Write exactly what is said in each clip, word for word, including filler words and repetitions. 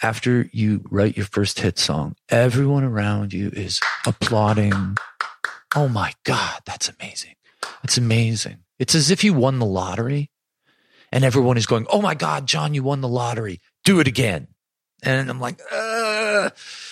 after you write your first hit song, everyone around you is applauding. Oh my God, that's amazing. That's amazing. It's as if you won the lottery and everyone is going, oh my God, John, you won the lottery. Do it again. And I'm like, uh.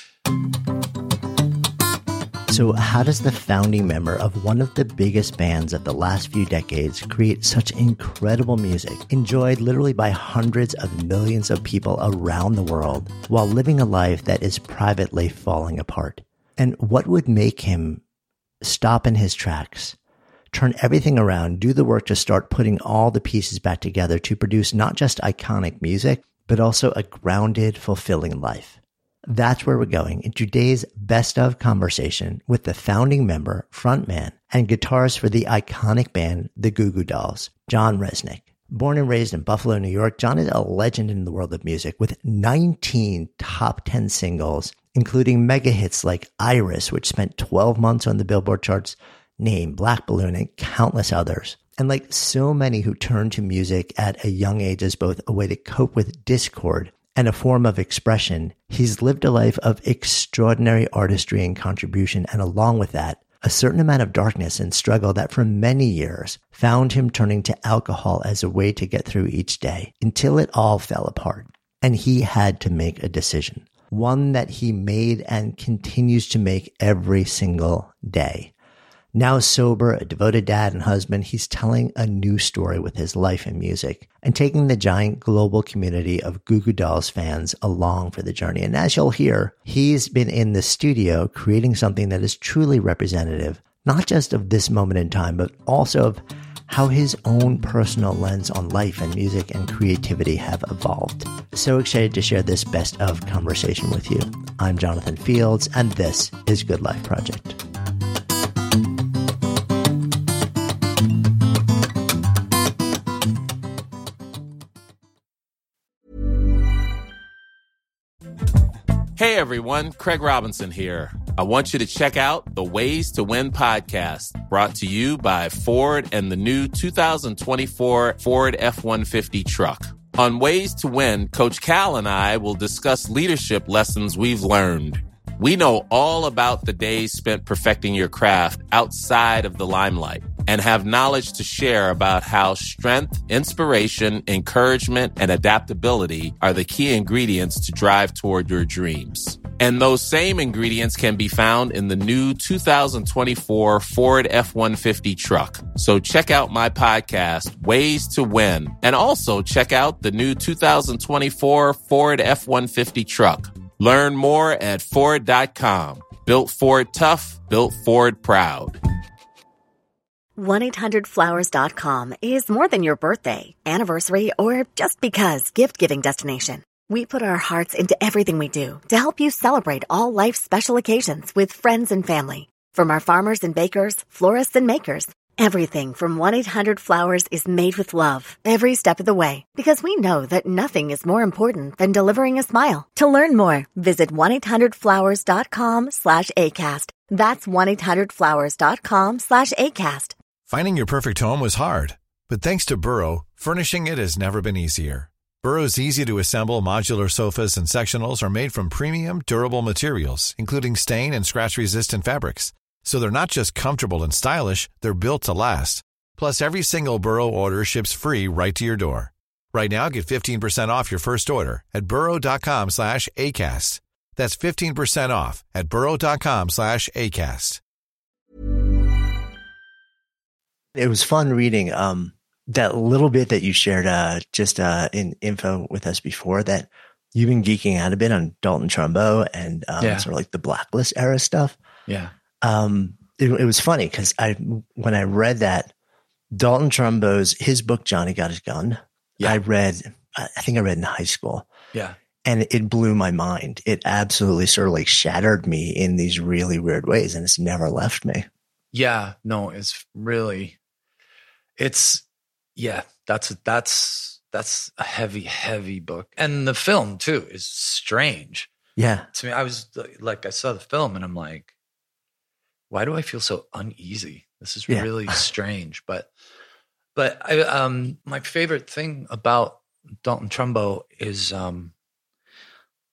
So how does the founding member of one of the biggest bands of the last few decades create such incredible music, enjoyed literally by hundreds of millions of people around the world, while living a life that is privately falling apart? And what would make him stop in his tracks, turn everything around, do the work to start putting all the pieces back together to produce not just iconic music, but also a grounded, fulfilling life? That's where we're going in today's best of conversation with the founding member, frontman, and guitarist for the iconic band, the Goo Goo Dolls, Jon Reznick. Born and raised in Buffalo, New York, Jon is a legend in the world of music with nineteen top ten singles, including mega hits like Iris, which spent twelve months on the Billboard charts, Name, Black Balloon, and countless others. And like so many who turn to music at a young age as both a way to cope with discord and a form of expression, he's lived a life of extraordinary artistry and contribution, and along with that, a certain amount of darkness and struggle that for many years found him turning to alcohol as a way to get through each day until it all fell apart. And he had to make a decision, one that he made and continues to make every single day. Now sober, a devoted dad and husband, he's telling a new story with his life and music and taking the giant global community of Goo Goo Dolls fans along for the journey. And as you'll hear, he's been in the studio creating something that is truly representative, not just of this moment in time, but also of how his own personal lens on life and music and creativity have evolved. So excited to share this best of conversation with you. I'm Jonathan Fields, and this is Good Life Project. Hey everyone, Craig Robinson here. I want you to check out the Ways to Win podcast, brought to you by Ford and the new two thousand twenty-four Ford F one fifty truck. On Ways to Win, Coach Cal and I will discuss leadership lessons we've learned. We know all about the days spent perfecting your craft outside of the limelight and have knowledge to share about how strength, inspiration, encouragement, and adaptability are the key ingredients to drive toward your dreams. And those same ingredients can be found in the new two thousand twenty-four Ford F one fifty truck. So check out my podcast, Ways to Win, and also check out the new two thousand twenty-four Ford F one fifty truck. Learn more at Ford dot com. Built Ford tough, built Ford proud. one eight hundred flowers dot com is more than your birthday, anniversary, or just because gift-giving destination. We put our hearts into everything we do to help you celebrate all life's special occasions with friends and family. From our farmers and bakers, florists and makers, everything from one eight hundred flowers is made with love every step of the way, because we know that nothing is more important than delivering a smile. To learn more, visit one eight hundred flowers dot com slash ACAST. That's one eight hundred flowers dot com slash ACAST. Finding your perfect home was hard, but thanks to Burrow, furnishing it has never been easier. Burrow's easy-to-assemble modular sofas and sectionals are made from premium, durable materials, including stain and scratch-resistant fabrics. So they're not just comfortable and stylish, they're built to last. Plus, every single Burrow order ships free right to your door. Right now, get fifteen percent off your first order at burrow dot com slash ACAST. That's fifteen percent off at burrow dot com slash ACAST. It was fun reading um, that little bit that you shared uh, just uh, in info with us before, that you've been geeking out a bit on Dalton Trumbo and um, yeah. sort of like the Blacklist era stuff. Yeah. Um, it, it was funny because I, when I read that, Dalton Trumbo's, his book, Johnny Got His Gun, yeah. I read, I think I read in high school. Yeah. And it blew my mind. It absolutely sort of like shattered me in these really weird ways, and it's never left me. Yeah. No, it's really, it's, yeah, that's, that's, that's a heavy, heavy book. And the film too is strange. Yeah. To me, I was like, I saw the film and I'm like, why do I feel so uneasy? This is yeah. really strange. But, but I, um, my favorite thing about Dalton Trumbo is, um,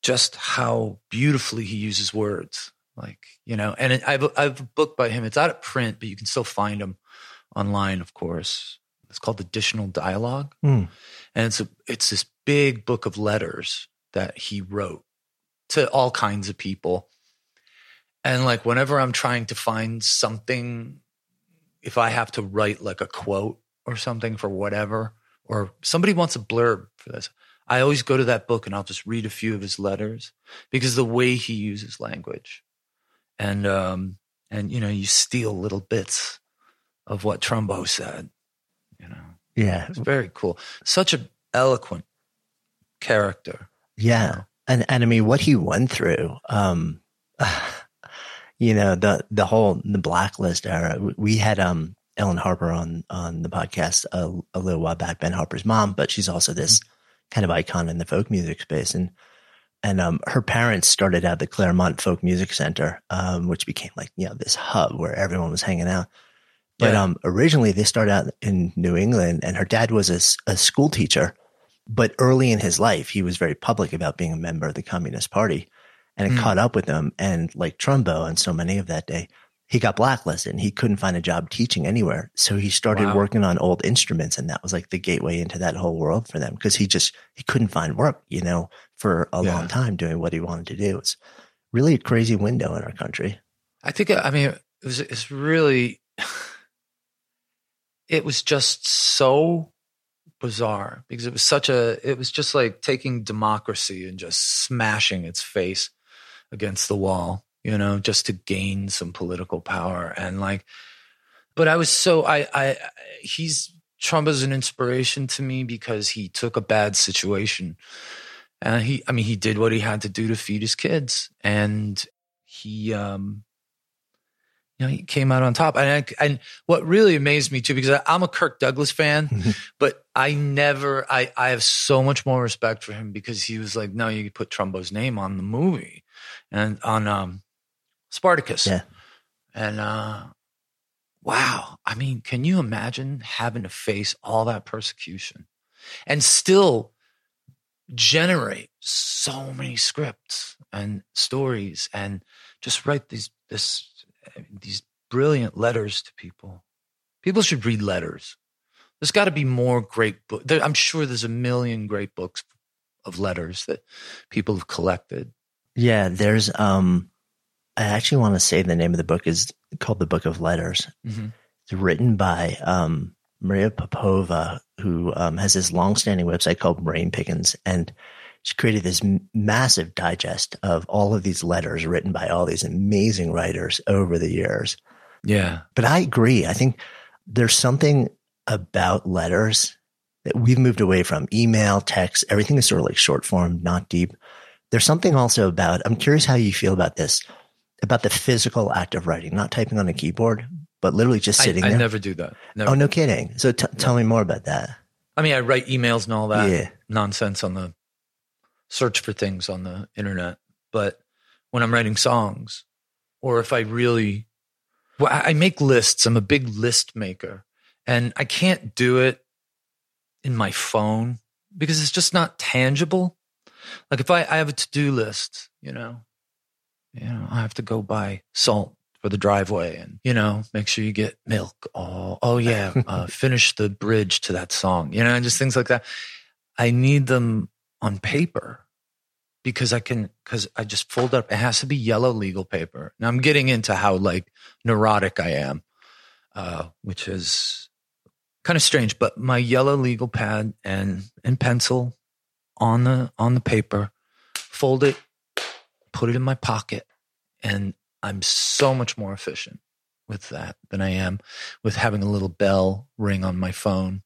just how beautifully he uses words. Like, you know, and it, I, have a, I have a book by him. It's out of print, but you can still find them online, of course. It's called Additional Dialogue. Mm. And it's a, it's this big book of letters that he wrote to all kinds of people. And like, whenever I'm trying to find something, if I have to write like a quote or something for whatever, or somebody wants a blurb for this, I always go to that book and I'll just read a few of his letters, because the way he uses language, and, um, and, you know, you steal little bits of what Trumbo said, you know. Yeah. It's very cool. Such an eloquent character. Yeah. You know? And, and I mean, what he went through, um, you know, the, the whole, the Blacklist era, we had, um, Ellen Harper on, on the podcast a, a little while back, Ben Harper's mom, but she's also this mm-hmm. kind of icon in the folk music space. And, and, um, her parents started out the Claremont Folk Music Center, um, which became like, you know, this hub where everyone was hanging out. But, yeah. um, originally they started out in New England, and her dad was a, a school teacher, but early in his life, he was very public about being a member of the Communist Party, and it mm. caught up with him. And like Trumbo and so many of that day, he got blacklisted and he couldn't find a job teaching anywhere. So he started wow. working on old instruments, and that was like the gateway into that whole world for them, because he just, he couldn't find work, you know, for a yeah. long time doing what he wanted to do. It's really a crazy window in our country. I think, I mean, it was, it's really, it was just so bizarre, because it was such a, it was just like taking democracy and just smashing its face against the wall, you know, just to gain some political power. And like, but I was so, I, I, he's, Trump is an inspiration to me, because he took a bad situation and he, I mean, he did what he had to do to feed his kids, and he, um, you know, he came out on top. And I, and what really amazed me too, because I, I'm a Kirk Douglas fan, mm-hmm. but I never, I, I have so much more respect for him, because he was like, no, you could put Trumbo's name on the movie and on, um, Spartacus. Yeah. And, uh, wow. I mean, can you imagine having to face all that persecution and still generate so many scripts and stories and just write these, this, these brilliant letters to people? People should read letters. There's got to be more great books. I'm sure there's a million great books of letters that people have collected. Yeah, there's, um, I actually want to say the name of the book is called The Book of Letters. Mm-hmm. It's written by um, Maria Popova, who um, has this long-standing website called Brain Pickings, and she created this m- massive digest of all of these letters written by all these amazing writers over the years. Yeah. But I agree. I think there's something about letters that we've moved away from. Email, text, everything is sort of like short form, not deep. There's something also about, I'm curious how you feel about this, about the physical act of writing, not typing on a keyboard, but literally just sitting I, I there. I never do that. Never. Oh, no kidding. So t- no. tell me more about that. I mean, I write emails and all that yeah. nonsense on the search for things on the internet. But when I'm writing songs, or if I really, well, I make lists. I'm a big list maker, and I can't do it in my phone because it's just not tangible. Like if I, I have a to-do list, you know, you know, I have to go buy salt for the driveway, and, you know, make sure you get milk. Oh, oh yeah. Uh, finish the bridge to that song, you know, and just things like that. I need them on paper because I can, because I just fold up. It has to be yellow legal paper. Now I'm getting into how like neurotic I am, uh, which is kind of strange, but my yellow legal pad and, and pencil on the, on the paper, fold it, put it in my pocket. And I'm so much more efficient with that than I am with having a little bell ring on my phone.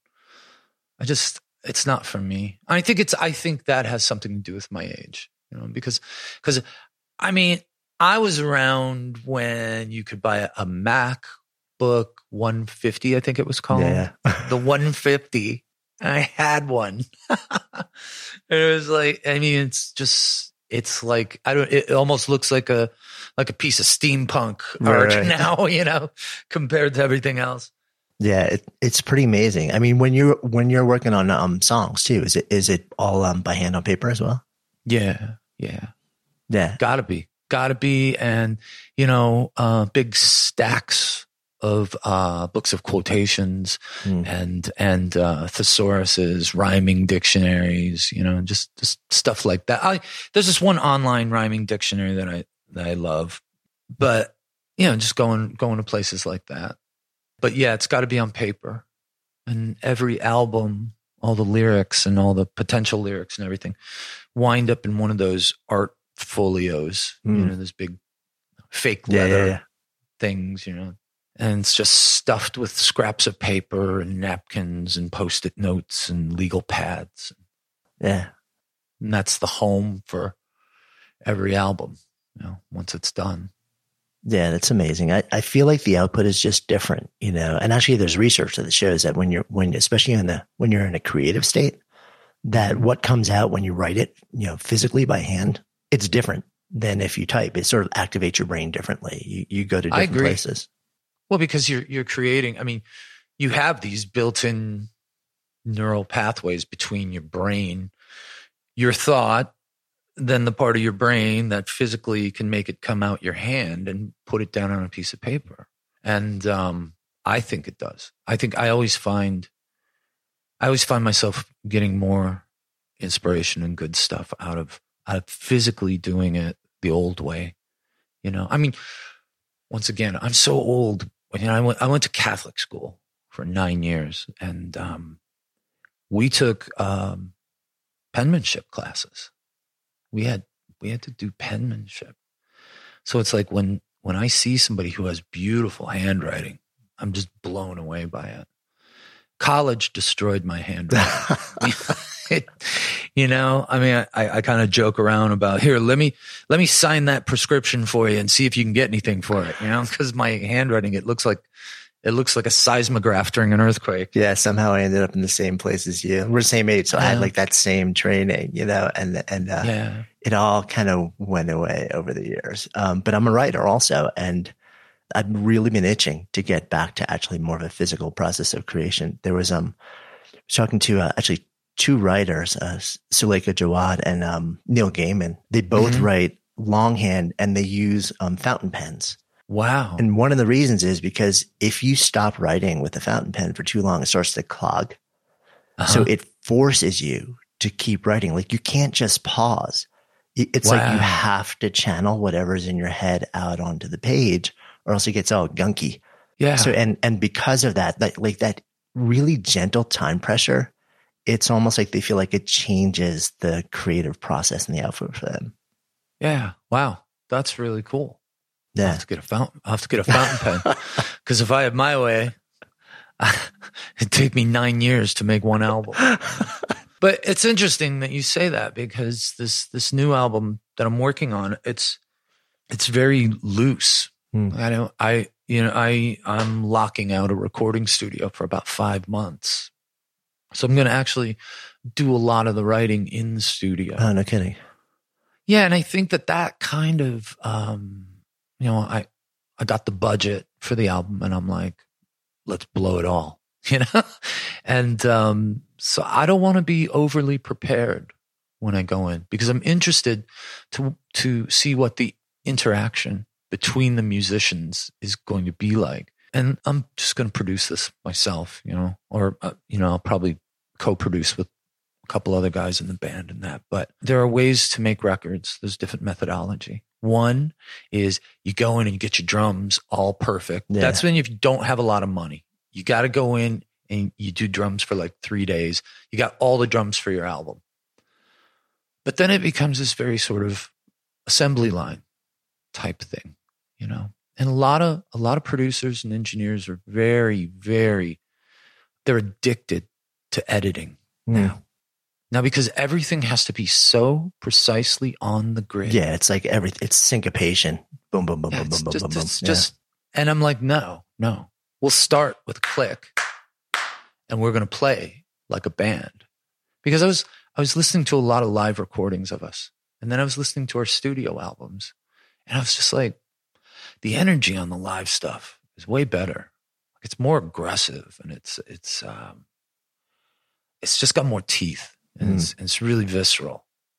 I just, it's not for me. I think it's, I think that has something to do with my age, you know, because, because I mean, I was around when you could buy a, a MacBook one fifty, I think it was called. Yeah. The one fifty. I had one. It was like, I mean, it's just, it's like, I don't, it almost looks like a, like a piece of steampunk art right. now, you know, compared to everything else. Yeah, it, it's pretty amazing. I mean, when you're when you're working on um songs too, is it is it all um by hand on paper as well? Yeah, Yeah. Yeah. Gotta be. Gotta be. And, you know, uh, big stacks of uh, books of quotations mm. and and uh, thesauruses, rhyming dictionaries, you know, just, just stuff like that. I, there's this one online rhyming dictionary that I that I love, but you know, just going going to places like that. But yeah, it's got to be on paper, and every album, all the lyrics and all the potential lyrics and everything, wind up in one of those art folios, mm. you know, those big fake leather yeah, yeah, yeah. things, you know. And it's just stuffed with scraps of paper and napkins and Post-it notes and legal pads. Yeah. And that's the home for every album, you know, once it's done. Yeah, that's amazing. I, I feel like the output is just different, you know, and actually there's research that shows that when you're, when, especially in the, when you're in a creative state, that what comes out when you write it, you know, physically by hand, it's different than if you type. It sort of activates your brain differently. You, you go to different I agree. places. Well, because you're you're creating, I mean, you have these built-in neural pathways between your brain, your thought, then the part of your brain that physically can make it come out your hand and put it down on a piece of paper. And um, I think it does. I think I always find, I always find myself getting more inspiration and good stuff out of, out of physically doing it the old way. You know, I mean, once again, I'm so old. You know, I went, I went to Catholic school for nine years, and um, we took um, penmanship classes. We had we had to do penmanship. So it's like when when I see somebody who has beautiful handwriting, I'm just blown away by it. College destroyed my handwriting. it, you know, I mean, I, I kind of joke around about, here, let me, let me sign that prescription for you and see if you can get anything for it, you know, because my handwriting, it looks like, it looks like a seismograph during an earthquake. Yeah. Somehow I ended up in the same place as you. We're the same age. So yeah. I had like that same training, you know, and, and, uh, yeah. it all kind of went away over the years. Um, but I'm a writer also. And I've really been itching to get back to actually more of a physical process of creation. There was, um, I was talking to, uh, actually, two writers, uh, Suleika Jawad and um, Neil Gaiman. They both mm-hmm. write longhand and they use um, fountain pens. Wow. And one of the reasons is because if you stop writing with a fountain pen for too long, it starts to clog. Uh-huh. So it forces you to keep writing. Like you can't just pause. It's wow. like you have to channel whatever's in your head out onto the page or else it gets all gunky. Yeah. So, and, and because of that, like, like that really gentle time pressure, it's almost like they feel like it changes the creative process and the output for them. Yeah. Wow. That's really cool. Yeah. I'll have to get a fountain. I'll have to get a fountain pen because if I had my way, it'd take me nine years to make one album. But it's interesting that you say that because this, this new album that I'm working on, it's, it's very loose. Hmm. I don't, I, you know, I, I'm locking out a recording studio for about five months. So I'm going to actually do a lot of the writing in the studio. Oh, no kidding. Yeah. And I think that that kind of, um, you know, I, I got the budget for the album and I'm like, let's blow it all, you know? And, um, so I don't want to be overly prepared when I go in because I'm interested to, to see what the interaction between the musicians is going to be like. And I'm just going to produce this myself, you know, or, uh, you know, I'll probably co-produce with a couple other guys in the band and that. But there are ways to make records. There's different methodology. One is you go in and you get your drums all perfect. Yeah. That's when you don't have a lot of money. You got to go in and you do drums for like three days. You got all the drums for your album. But then it becomes this very sort of assembly line type thing, you know? And a lot of, a lot of producers and engineers are very, very, they're addicted to editing mm. now. Now, because everything has to be so precisely on the grid. Yeah. It's like everything, it's syncopation. Boom, boom, boom, yeah, boom, boom, just, boom, boom, it's boom. Just, yeah. And I'm like, no, no, we'll start with a click and we're going to play like a band. Because I was, I was listening to a lot of live recordings of us. And then I was listening to our studio albums and I was just like, the energy on the live stuff is way better. It's more aggressive and it's, it's, um, it's just got more teeth and mm. it's, it's really visceral.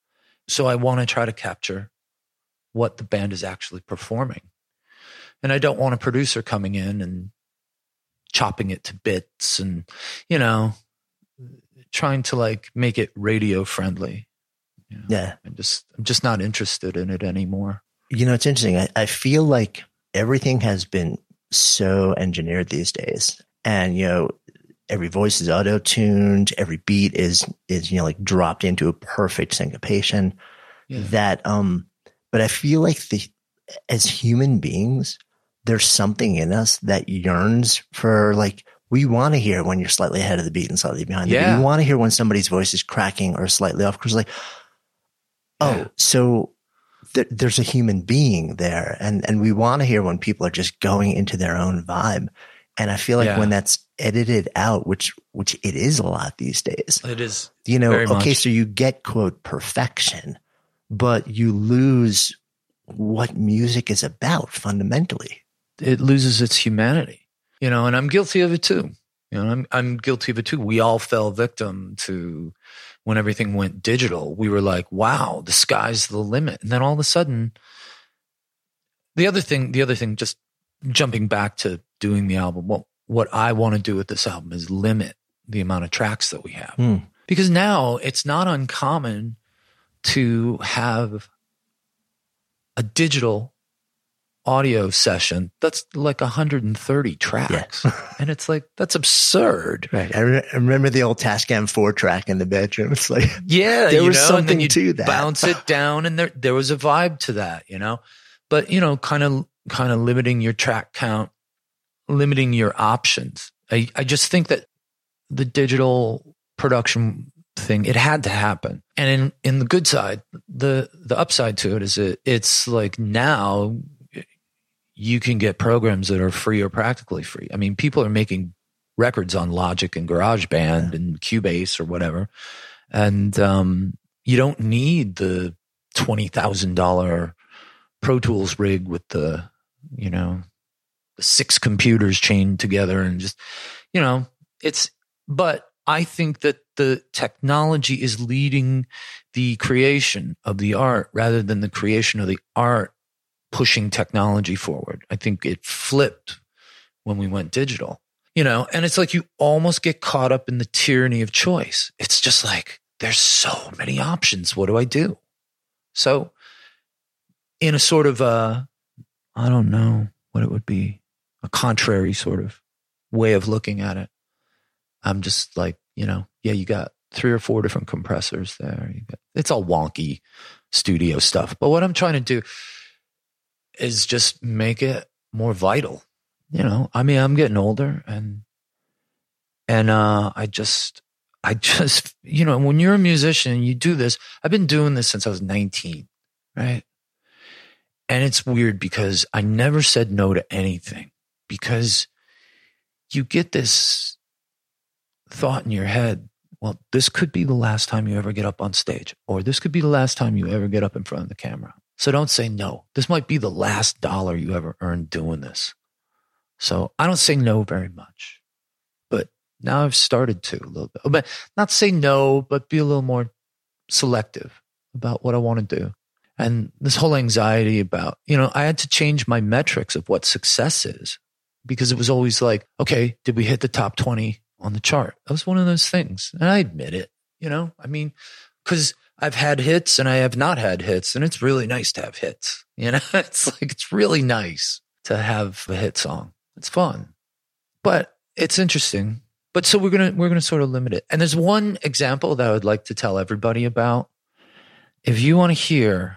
So I want to try to capture what the band is actually performing. And I don't want a producer coming in and chopping it to bits and, you know, trying to like make it radio friendly. You know? Yeah. I'm just, I'm just not interested in it anymore. You know, it's interesting. I, I feel like everything has been so engineered these days. And, you know, every voice is auto-tuned, every beat is, is, you know, like dropped into a perfect syncopation Yeah. that, um, but I feel like the, as human beings, there's something in us that yearns for like, we want to hear when you're slightly ahead of the beat and slightly behind the Yeah. beat. We want to hear when somebody's voice is cracking or slightly off because like, oh, Yeah. so th- there's a human being there. And, and we want to hear when people are just going into their own vibe. And I feel like Yeah. when that's edited out, which, which it is a lot these days, It is, you know, very okay, much. so you get quote perfection, but you lose what music is about fundamentally. it loses its humanity, you know, and I'm guilty of it too. You know, I'm, I'm guilty of it too. We all fell victim to when everything went digital. We were like, wow, the sky's the limit. And then all of a sudden, the other thing, the other thing, just jumping back to doing the album, what, what I want to do with this album is limit the amount of tracks that we have. Hmm. Because now it's not uncommon to have a digital audio session that's like one hundred thirty tracks. And it's like, that's absurd. Right. I, re- I remember the old Tascam four track in the bedroom. It's like, Yeah. there you was know, something and then you to that. bounce it down and there, there was a vibe to that, you know, but you know, kind of, kind of limiting your track count, limiting your options. I, I just think that the digital production thing, it had to happen. And in, in the good side, the, the upside to it is it, it's like now you can get programs that are free or practically free. I mean, people are making records on Logic and GarageBand and Cubase or whatever. And um, you don't need the twenty thousand dollars Pro Tools rig with the, you know, the six computers chained together and just, you know, it's, but I think that the technology is leading the creation of the art rather than the creation of the art pushing technology forward. I think it flipped when we went digital, you know, and it's like you almost get caught up in the tyranny of choice. It's just like, there's so many options. What do I do? So in a sort of a, I don't know what it would be, a contrary sort of way of looking at it, I'm just like, you know, yeah, you got three or four different compressors there. You got, it's all wonky studio stuff. But what I'm trying to do is just make it more vital. You know, I mean, I'm getting older and, and, uh, I just, I just, you know, when you're a musician, you do this. I've been doing this since I was nineteen, right? And it's weird because I never said no to anything because you get this thought in your head, well, this could be the last time you ever get up on stage, or this could be the last time you ever get up in front of the camera. So don't say no. This might be the last dollar you ever earned doing this. So I don't say no very much, but now I've started to a little bit, but not say no, but be a little more selective about what I want to do. And this whole anxiety about, you know, I had to change my metrics of what success is because it was always like, okay, did we hit the top twenty on the chart? That was one of those things. And I admit it, you know, I mean, because I've had hits and I have not had hits, and it's really nice to have hits. You know, it's like, it's really nice to have a hit song. It's fun, but it's interesting. But so we're going to, we're going to sort of limit it. And there's one example that I would like to tell everybody about. If you want to hear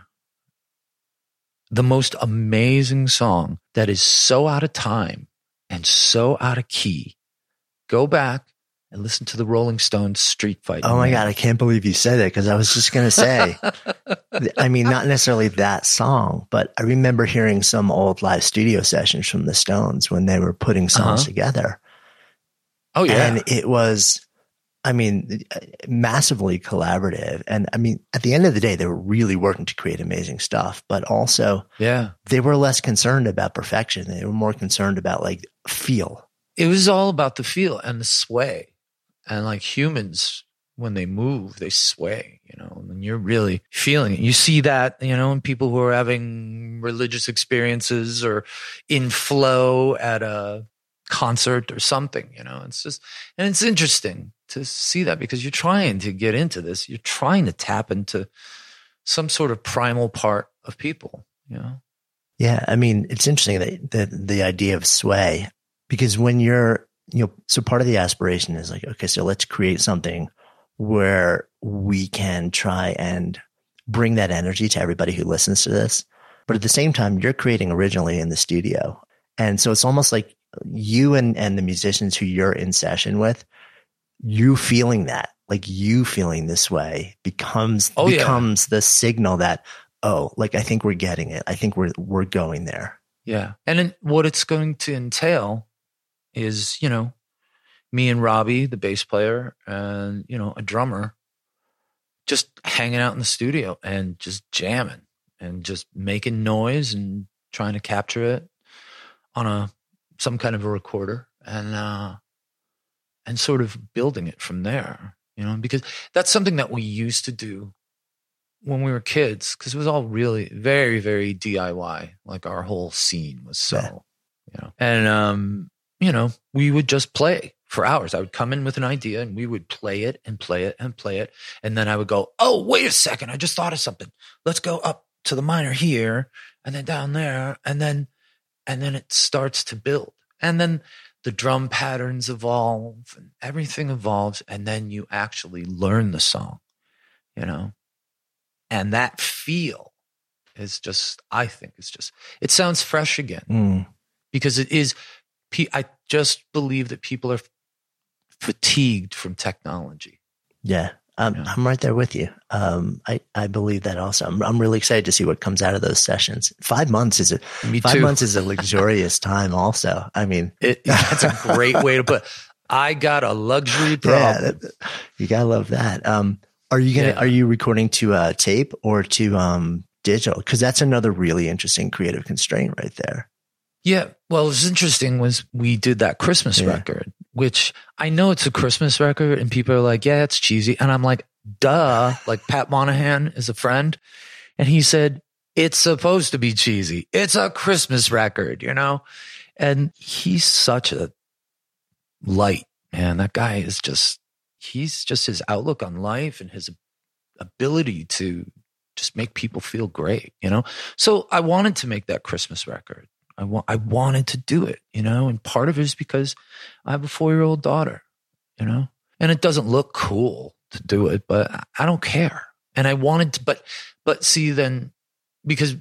the most amazing song that is so out of time and so out of key, go back and listen to the Rolling Stones Street Fight. Oh my God, I can't believe you said that because I was just going to say, I mean, not necessarily that song, but I remember hearing some old live studio sessions from the Stones when they were putting songs Uh-huh. together. Oh yeah. And it was, I mean, massively collaborative. And I mean, at the end of the day, they were really working to create amazing stuff, but also Yeah. they were less concerned about perfection. They were more concerned about like feel. It was all about the feel and the sway. And like humans when they move, they sway, you know, and you're really feeling it. You see that, you know, in people who are having religious experiences or in flow at a concert or something, you know, it's just, and it's interesting to see that because you're trying to get into this. You're trying to tap into some sort of primal part of people, you know? Yeah. I mean, it's interesting that, that the idea of sway, because when you're, you know, so part of the aspiration is like, okay, so let's create something where we can try and bring that energy to everybody who listens to this. But at the same time, you're creating originally in the studio. And so it's almost like you and, and the musicians who you're in session with, you feeling that, like you feeling this way becomes, oh, becomes yeah. the signal that, oh, like, I think we're getting it. I think we're, we're going there. Yeah. And then what it's going to entail is, you know, me and Robbie, the bass player, and, you know, a drummer, just hanging out in the studio and just jamming and just making noise and trying to capture it on a, some kind of a recorder and, uh, and sort of building it from there, you know, because that's something that we used to do when we were kids, because it was all really very, very D I Y. Like our whole scene was so, yeah. you know, and, um, you know, we would just play for hours. I would come in with an idea and we would play it and play it and play it. And then I would go, oh, wait a second. I just thought of something. Let's go up to the minor here and then down there. And then, and then it starts to build. And then the drum patterns evolve and everything evolves. And then you actually learn the song, you know, and that feel is just, I think it's just, it sounds fresh again mm. because it is, I just believe that people are fatigued from technology. Yeah. Um, yeah. I'm right there with you. Um, I, I believe that also. I'm, I'm really excited to see what comes out of those sessions. Five months is a, Me five too. months is a luxurious time also. I mean, it, that's a great way to put it. I got a luxury problem. Yeah, you gotta love that. Um, are you gonna, yeah. are you recording to uh tape or to, um, digital? Cause that's another really interesting creative constraint right there. Yeah. Well, what was interesting was we did that Christmas yeah. record, which I know it's a Christmas record and people are like, yeah, it's cheesy. And I'm like, duh, like Pat Monahan is a friend. And he said, it's supposed to be cheesy. It's a Christmas record, you know? And he's such a light, man. That guy is just, he's just his outlook on life and his ability to just make people feel great, you know? So I wanted to make that Christmas record. I want, I wanted to do it, you know, and part of it is because I have a four-year-old daughter, you know, and it doesn't look cool to do it, but I don't care. And I wanted to, but, but see then, because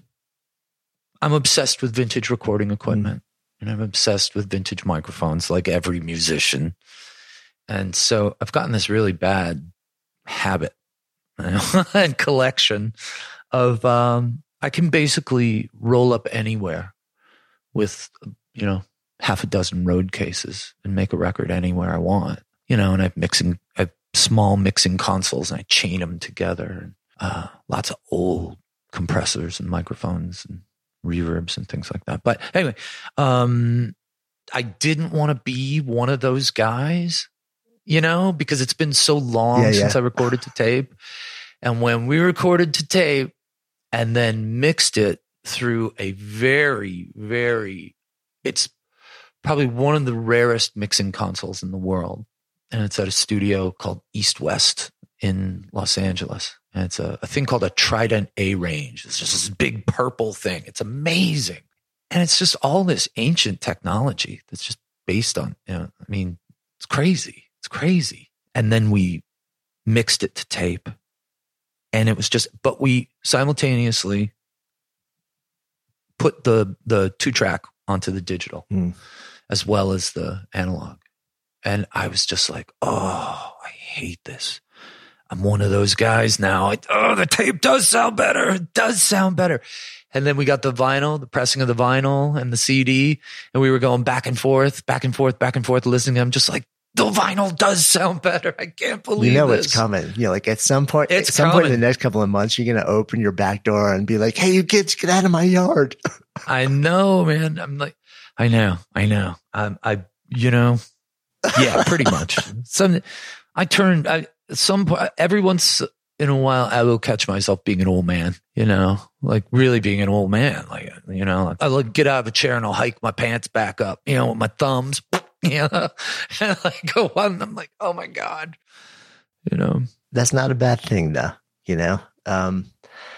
I'm obsessed with vintage recording equipment and I'm obsessed with vintage microphones like every musician. And so I've gotten this really bad habit you know, and collection of, um, I can basically roll up anywhere with, you know, half a dozen road cases and make a record anywhere I want, you know, and I've mixing, I have small mixing consoles and I chain them together and, uh, lots of old compressors and microphones and reverbs and things like that. But anyway, um, I didn't want to be one of those guys, you know, because it's been so long yeah, since yeah. I recorded to tape. And when we recorded to tape and then mixed it through a very, very, it's probably one of the rarest mixing consoles in the world. And it's at a studio called East West in Los Angeles. And it's a, a thing called a Trident A range. It's just this big purple thing. It's amazing. And it's just all this ancient technology that's just based on, you know, I mean, it's crazy. It's crazy. And then we mixed it to tape. And it was just, but we simultaneously put the the two track onto the digital mm. as well as the analog. And I was just like, oh, I hate this. I'm one of those guys now. I, oh, the tape does sound better. It does sound better. And then we got the vinyl, the pressing of the vinyl and the C D. And we were going back and forth, back and forth, back and forth, listening to them just like, the vinyl does sound better. I can't believe You know this. It's coming. You know, like at some point, it's at some coming. point in the next couple of months, you're going to open your back door and be like, hey, you kids, get out of my yard. I know, man. I'm like, I know, I know. Um, I, you know, yeah, pretty much. Some, I turned, I, some po- every once in a while, I will catch myself being an old man, you know, like really being an old man. Like, you know, I'll like get out of a chair and I'll hike my pants back up, you know, with my thumbs, you know, and like go on. I'm like, oh my God, you know. That's not a bad thing though, you know? Um,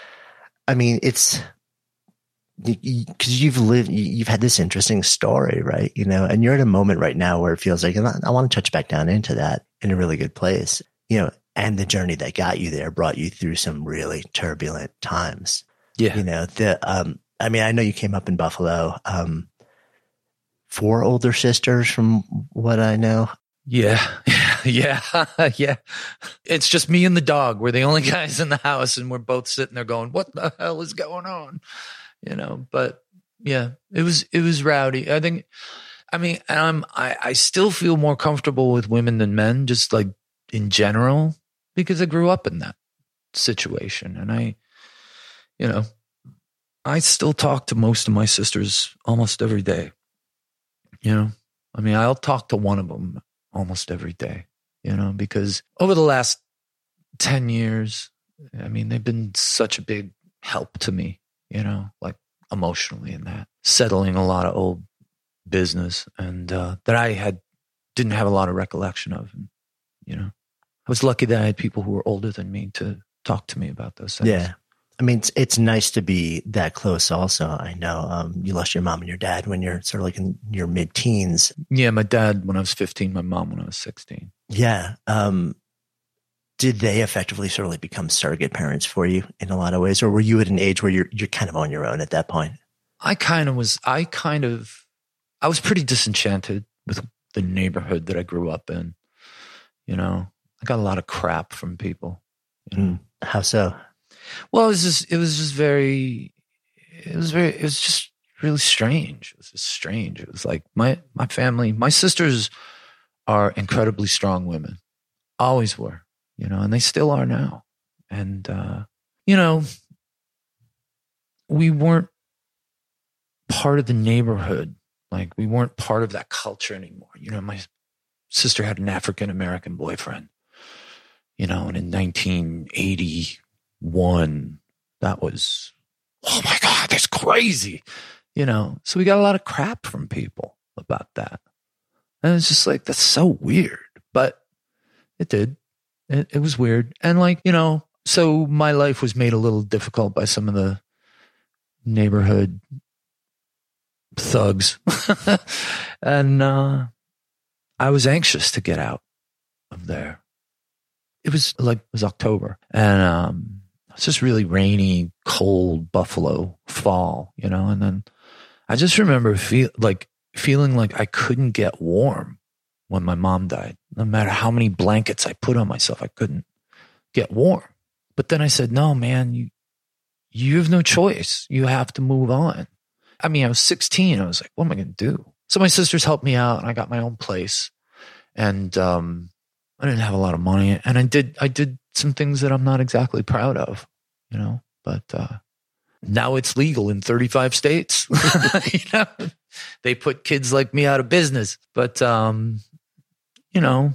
I mean, it's because you, you, you've lived, you, you've had this interesting story, right? You know, and you're at a moment right now where it feels like, and I, I want to touch back down into that in a really good place, you know, and the journey that got you there brought you through some really turbulent times. Yeah. You know, the, um, I mean, I know you came up in Buffalo, um, four older sisters from what I know. Yeah. Yeah. Yeah. It's just me and the dog. We're the only guys in the house and we're both sitting there going, what the hell is going on? You know, but yeah, it was, it was rowdy. I think, I mean, I'm, I, I still feel more comfortable with women than men, just like in general, because I grew up in that situation. And I, you know, I still talk to most of my sisters almost every day. You know, I mean, I'll talk to one of them almost every day, you know, because over the last ten years, I mean, they've been such a big help to me, you know, like emotionally in that, settling a lot of old business and uh, that I had didn't have a lot of recollection of. And, you know, I was lucky that I had people who were older than me to talk to me about those things. Yeah. I mean, it's, it's nice to be that close also. I know um, you lost your mom and your dad when you're sort of like in your mid-teens. Yeah, my dad when I was fifteen, my mom when I was sixteen. Yeah. Um, did they effectively sort of like become surrogate parents for you in a lot of ways? Or were you at an age where you're you're kind of on your own at that point? I kind of was, I kind of, I was pretty disenchanted with the neighborhood that I grew up in. You know, I got a lot of crap from people. You know? Mm. How so? Well, it was just, it was just very, it was very, it was just really strange. It was just strange. It was like my, my family, my sisters are incredibly strong women, always were, you know, and they still are now. And, uh, you know, we weren't part of the neighborhood. Like we weren't part of that culture anymore. You know, my sister had an African-American boyfriend, you know, and in nineteen eighty, one that was, oh my God, that's crazy, you know. So we got a lot of crap from people about that, and it's just like, that's so weird, but it did it, it was weird. And like, you know, so my life was made a little difficult by some of the neighborhood thugs and uh I was anxious to get out of there. It was like, it was October, and um it's just really rainy, cold Buffalo fall, you know. And then I just remember feel like feeling like I couldn't get warm when my mom died. No matter how many blankets I put on myself, I couldn't get warm. But then I said, no, man, you, you have no choice. You have to move on. I mean, I was sixteen. I was like, what am I going to do? So my sisters helped me out and I got my own place. And, um, I didn't have a lot of money, and I did, I did some things that I'm not exactly proud of, you know, but, uh, now it's legal in thirty-five states. You know, they put kids like me out of business, but, um, you know,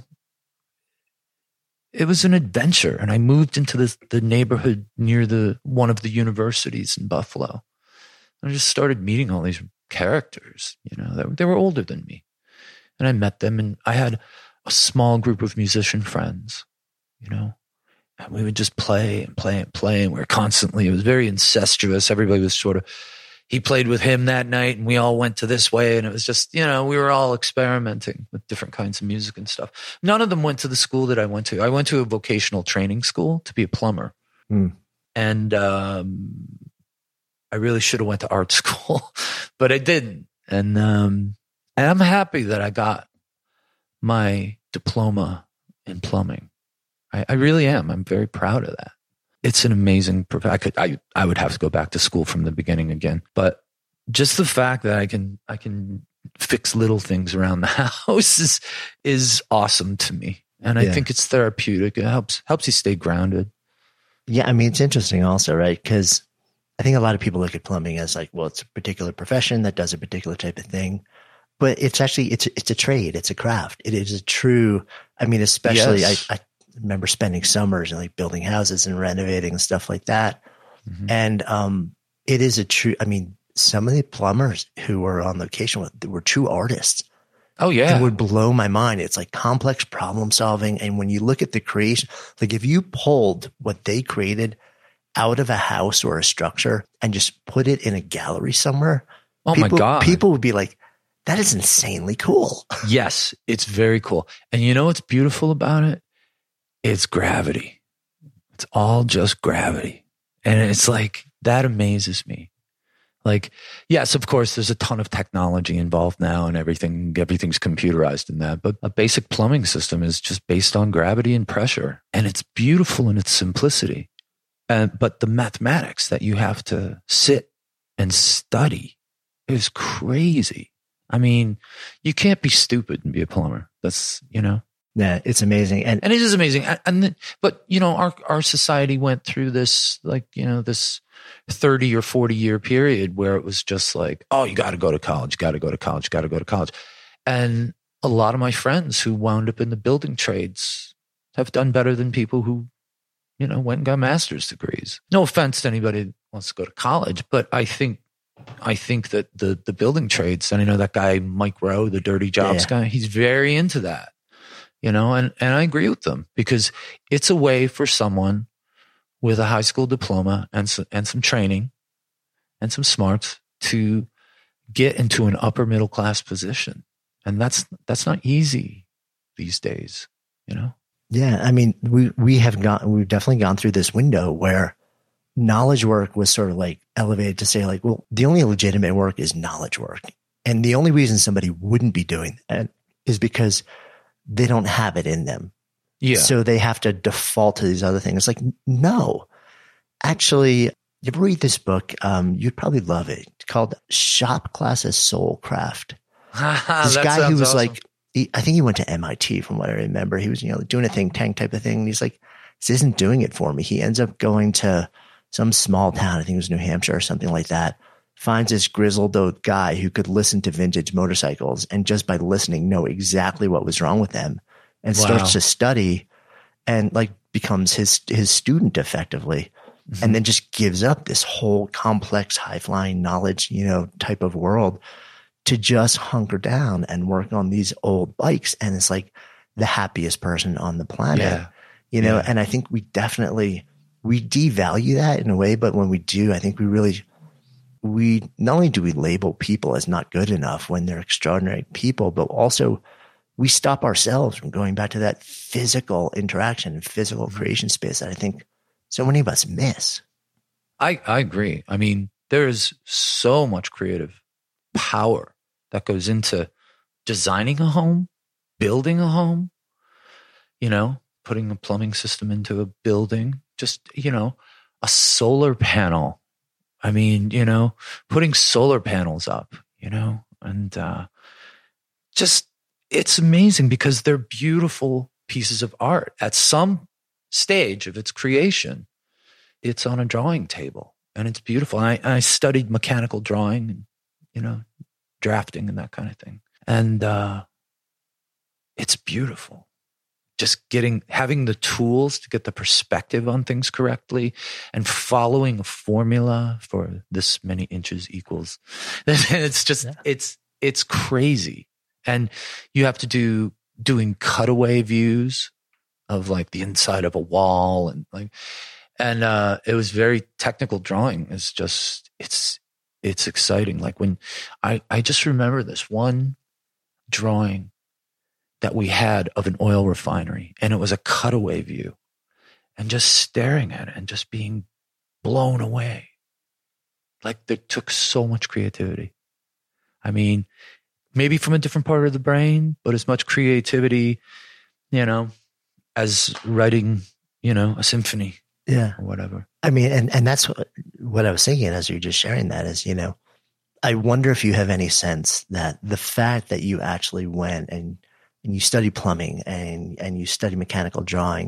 it was an adventure, and I moved into this, the neighborhood near the, one of the universities in Buffalo. I just started meeting all these characters, you know, that they were older than me, and I met them, and I had a small group of musician friends, you know, and we would just play and play and play. And we were constantly, it was very incestuous. Everybody was sort of, he played with him that night and we all went to this way. And it was just, you know, we were all experimenting with different kinds of music and stuff. None of them went to the school that I went to. I went to a vocational training school to be a plumber. Mm. And um, I really should have went to art school, but I didn't. And, um, and I'm happy that I got my diploma in plumbing. I, I really am. I'm very proud of that. It's an amazing prof- I could I I would have to go back to school from the beginning again. But just the fact that I can I can fix little things around the house is is awesome to me. And I Yeah. think it's therapeutic. It helps helps you stay grounded. Yeah, I mean, it's interesting also, right? Because I think a lot of people look at plumbing as like, well, it's a particular profession that does a particular type of thing. But it's actually, it's it's a trade. It's a craft. It is a true, I mean, especially, Yes. I, I remember spending summers and like building houses and renovating and stuff like that. Mm-hmm. And um, it is a true, I mean, some of the plumbers who were on location with, were true artists. Oh, yeah. It would blow my mind. It's like complex problem solving. And when you look at the creation, like if you pulled what they created out of a house or a structure and just put it in a gallery somewhere, oh people, my God, people would be like, that is insanely cool. Yes, it's very cool. And you know what's beautiful about it? It's gravity. It's all just gravity. And it's like, that amazes me. Like, yes, of course, there's a ton of technology involved now and everything, everything's computerized in that. But a basic plumbing system is just based on gravity and pressure. And it's beautiful in its simplicity. Uh, but the mathematics that you have to sit and study is crazy. I mean, you can't be stupid and be a plumber. That's, you know. Yeah, it's amazing. And, and it is amazing. And, and the, but, you know, our, our society went through this, like, you know, this thirty or forty year period where it was just like, oh, you got to go to college, got to go to college, got to go to college. And a lot of my friends who wound up in the building trades have done better than people who, you know, went and got master's degrees. No offense to anybody who wants to go to college, but I think, I think that the, the building trades, and I know that guy, Mike Rowe, the Dirty Jobs yeah. guy, he's very into that, you know, and, and I agree with them because it's a way for someone with a high school diploma and so, and some training and some smarts to get into an upper middle class position. And that's, that's not easy these days, you know? Yeah. I mean, we, we have gone, we've definitely gone through this window where knowledge work was sort of like elevated to say like, well, the only legitimate work is knowledge work. And the only reason somebody wouldn't be doing that is because they don't have it in them. Yeah. So they have to default to these other things. It's like, no, actually, you ever read this book? Um, you'd probably love it. It's called Shop Class as Soulcraft. This guy who was awesome. like, he, I think he went to M I T from what I remember. He was, you know, doing a think tank type of thing. And he's like, this isn't doing it for me. He ends up going to some small town. I think it was New Hampshire or something like that. Finds this grizzled old guy who could listen to vintage motorcycles and just by listening know exactly what was wrong with them. And wow. starts to study and like becomes his, his student effectively. Mm-hmm. And then just gives up this whole complex, high flying knowledge, you know, type of world to just hunker down and work on these old bikes. And it's like the happiest person on the planet, yeah. you know? Yeah. And I think we definitely, we devalue that in a way, but when we do, I think we really, we not only do we label people as not good enough when they're extraordinary people, but also we stop ourselves from going back to that physical interaction and physical creation space that I think so many of us miss. I, I agree. I mean, there is so much creative power that goes into designing a home, building a home, you know, putting a plumbing system into a building, just, you know, a solar panel. I mean, you know, putting solar panels up, you know, and uh, just, it's amazing because they're beautiful pieces of art. At some stage of its creation, it's on a drawing table and it's beautiful. I, I studied mechanical drawing and, you know, drafting and that kind of thing. And uh, it's beautiful. Just getting, having the tools to get the perspective on things correctly and following a formula for this many inches equals. It's just, yeah. it's, it's crazy. And you have to do doing cutaway views of like the inside of a wall and like, and uh, it was very technical drawing. It's just, it's, it's exciting. Like when I, I just remember this one drawing that we had of an oil refinery and it was a cutaway view and just staring at it and just being blown away. Like it took so much creativity. I mean, maybe from a different part of the brain, but as much creativity, you know, as writing, you know, a symphony. Yeah. Or whatever. I mean, and, and that's what, what I was thinking as you're just sharing that is, you know, I wonder if you have any sense that the fact that you actually went and, and you study plumbing and, and you study mechanical drawing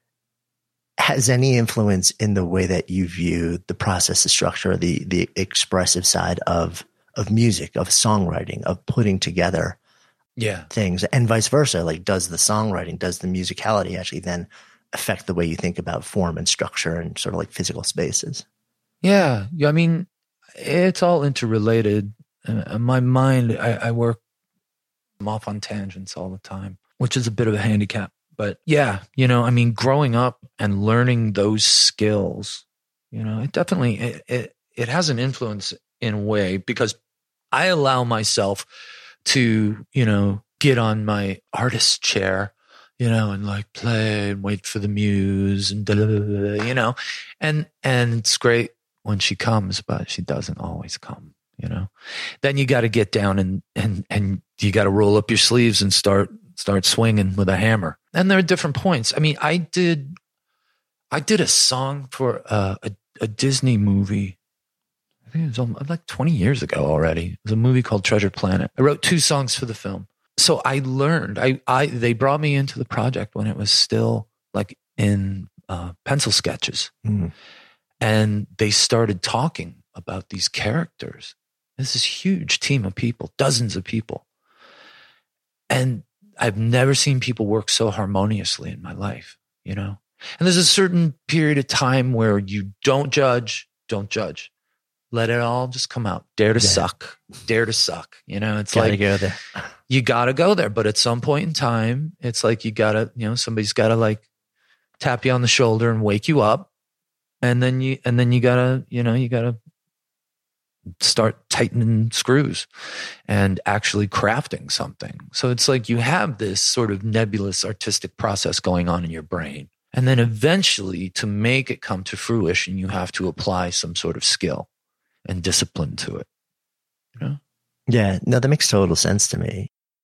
has any influence in the way that you view the process, the structure, the, the expressive side of, of music, of songwriting, of putting together yeah. things and vice versa. Like does the songwriting, does the musicality actually then affect the way you think about form and structure and sort of like physical spaces? Yeah. Yeah. I mean, it's all interrelated. Uh, my mind, I, I work, I'm off on tangents all the time, which is a bit of a handicap. But yeah, you know, I mean, growing up and learning those skills, you know, it definitely, it, it, it has an influence in a way, because I allow myself to, you know, get on my artist chair, you know, and like play and wait for the muse and da, da, da, da, you know, and, and it's great when she comes, but she doesn't always come, you know. Then you got to get down and, and, and you got to roll up your sleeves and start, start swinging with a hammer. And there are different points. I mean, I did, I did a song for uh, a, a Disney movie. I think it was like twenty years ago already. It was a movie called Treasure Planet. I wrote two songs for the film. So I learned, I, I, they brought me into the project when it was still like in uh, pencil sketches. Mm. And they started talking about these characters. This is a huge team of people, dozens of people. And I've never seen people work so harmoniously in my life, you know? And there's a certain period of time where you don't judge, don't judge. Let it all just come out. Dare to yeah. suck, dare to suck. You know, it's gotta like, go there. You gotta go there. But at some point in time, it's like, you gotta, you know, somebody's gotta like tap you on the shoulder and wake you up. And then you, and then you gotta, you know, you gotta start tightening screws and actually crafting something. So it's like you have this sort of nebulous artistic process going on in your brain. And then eventually, to make it come to fruition, you have to apply some sort of skill and discipline to it. You know? Yeah, no, that makes total sense to me.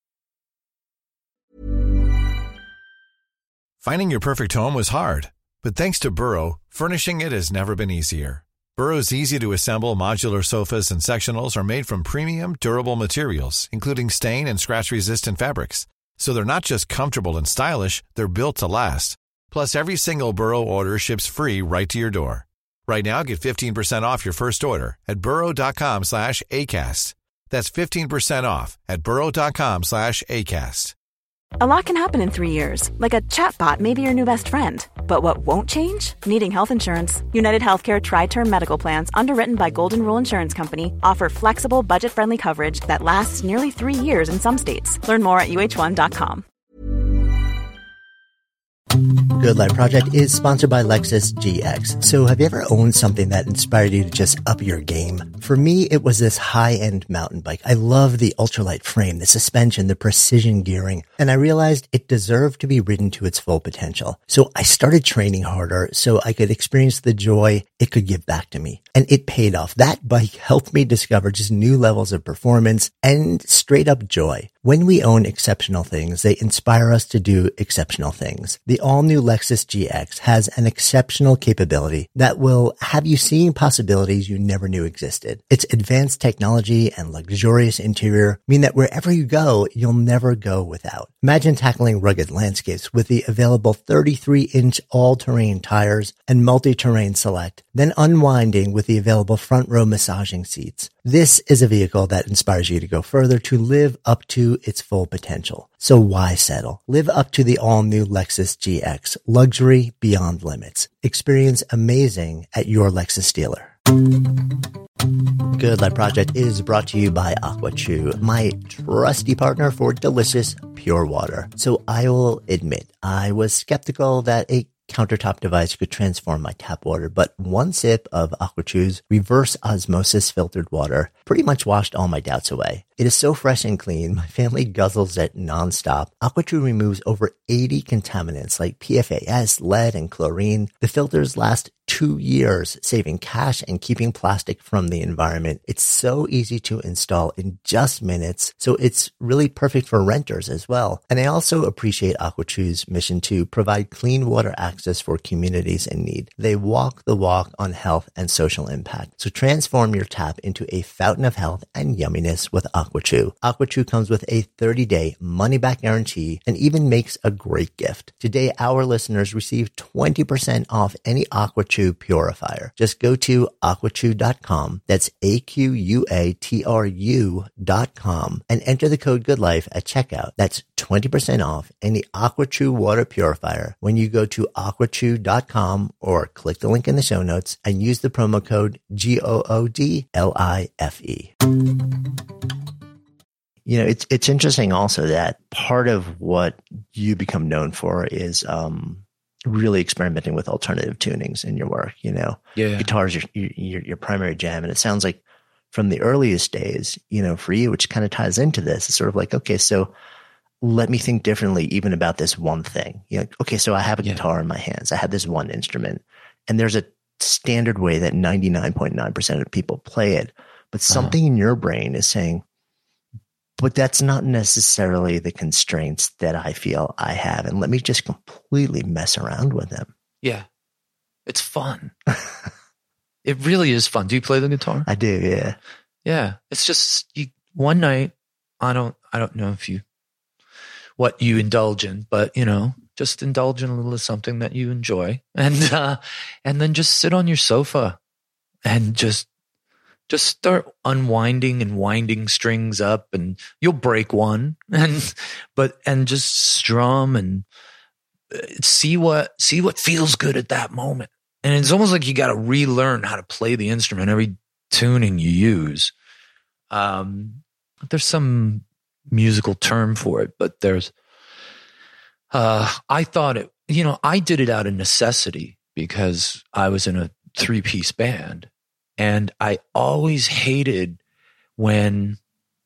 Finding your perfect home was hard, but thanks to Burrow, furnishing it has never been easier. Burrow's easy-to-assemble modular sofas and sectionals are made from premium, durable materials, including stain and scratch-resistant fabrics. So they're not just comfortable and stylish, they're built to last. Plus, every single Burrow order ships free right to your door. Right now, get fifteen percent off your first order at burrow.com slash ACAST. That's fifteen percent off at burrow.com slash ACAST. A lot can happen in three years, like a chatbot may be your new best friend. But what won't change? Needing health insurance. United Healthcare Tri-Term Medical Plans, underwritten by Golden Rule Insurance Company, offer flexible, budget-friendly coverage that lasts nearly three years in some states. Learn more at U H one dot com. Good Life Project is sponsored by Lexus G X. So have you ever owned something that inspired you to just up your game? For me, it was this high-end mountain bike. I love the ultralight frame, the suspension, the precision gearing, and I realized it deserved to be ridden to its full potential. So I started training harder so I could experience the joy it could give back to me. And it paid off. That bike helped me discover just new levels of performance and straight up joy. When we own exceptional things, they inspire us to do exceptional things. The all-new Lexus G X has an exceptional capability that will have you seeing possibilities you never knew existed. Its advanced technology and luxurious interior mean that wherever you go, you'll never go without. Imagine tackling rugged landscapes with the available thirty-three inch all-terrain tires and multi-terrain select, then unwinding with the available front row massaging seats. This is a vehicle that inspires you to go further, to live up to its full potential. So why settle? Live up to the all-new Lexus G X. Luxury beyond limits. Experience amazing at your Lexus dealer. Good Life Project is brought to you by AquaChew, my trusty partner for delicious, pure water. So I will admit, I was skeptical that a countertop device could transform my tap water, but one sip of AquaChew's reverse osmosis filtered water pretty much washed all my doubts away. It is so fresh and clean, my family guzzles it nonstop. AquaChew removes over eighty contaminants like P F A S, lead, and chlorine. The filters last two years, saving cash and keeping plastic from the environment. It's so easy to install in just minutes, so it's really perfect for renters as well. And I also appreciate AquaChew's mission to provide clean water access for communities in need. They walk the walk on health and social impact. So transform your tap into a fountain of health and yumminess with AquaChew. AquaChew. AquaChew comes with a thirty-day money-back guarantee and even makes a great gift. Today, our listeners receive twenty percent off any AquaChew purifier. Just go to aqua chew dot com. That's A Q U A T R U dot com and enter the code GOODLIFE at checkout. That's twenty percent off any AquaChew water purifier when you go to aqua chew dot com or click the link in the show notes and use the promo code G O O D L I F E. You know, it's it's interesting also that part of what you become known for is um, really experimenting with alternative tunings in your work. You know, Yeah. guitar is your, your your primary jam, and it sounds like from the earliest days, you know, for you, which kind of ties into this, it's sort of like, okay, so let me think differently even about this one thing. You know, okay, so I have a Yeah. guitar in my hands, I have this one instrument, and there's a standard way that ninety-nine point nine percent of people play it, but something uh-huh. in your brain is saying, but that's not necessarily the constraints that I feel I have. And let me just completely mess around with them. Yeah. It's fun. It really is fun. Do you play the guitar? I do. Yeah. Yeah. It's just you, one night. I don't, I don't know if you, what you indulge in, but you know, just indulge in a little of something that you enjoy, and, uh, and then just sit on your sofa and just, just start unwinding and winding strings up, and you'll break one, and, but, and just strum and see what, see what feels good at that moment. And it's almost like you got to relearn how to play the instrument, every tuning you use. Um, there's some musical term for it, but there's, uh, I thought it, you know, I did it out of necessity because I was in a three piece band, and I always hated when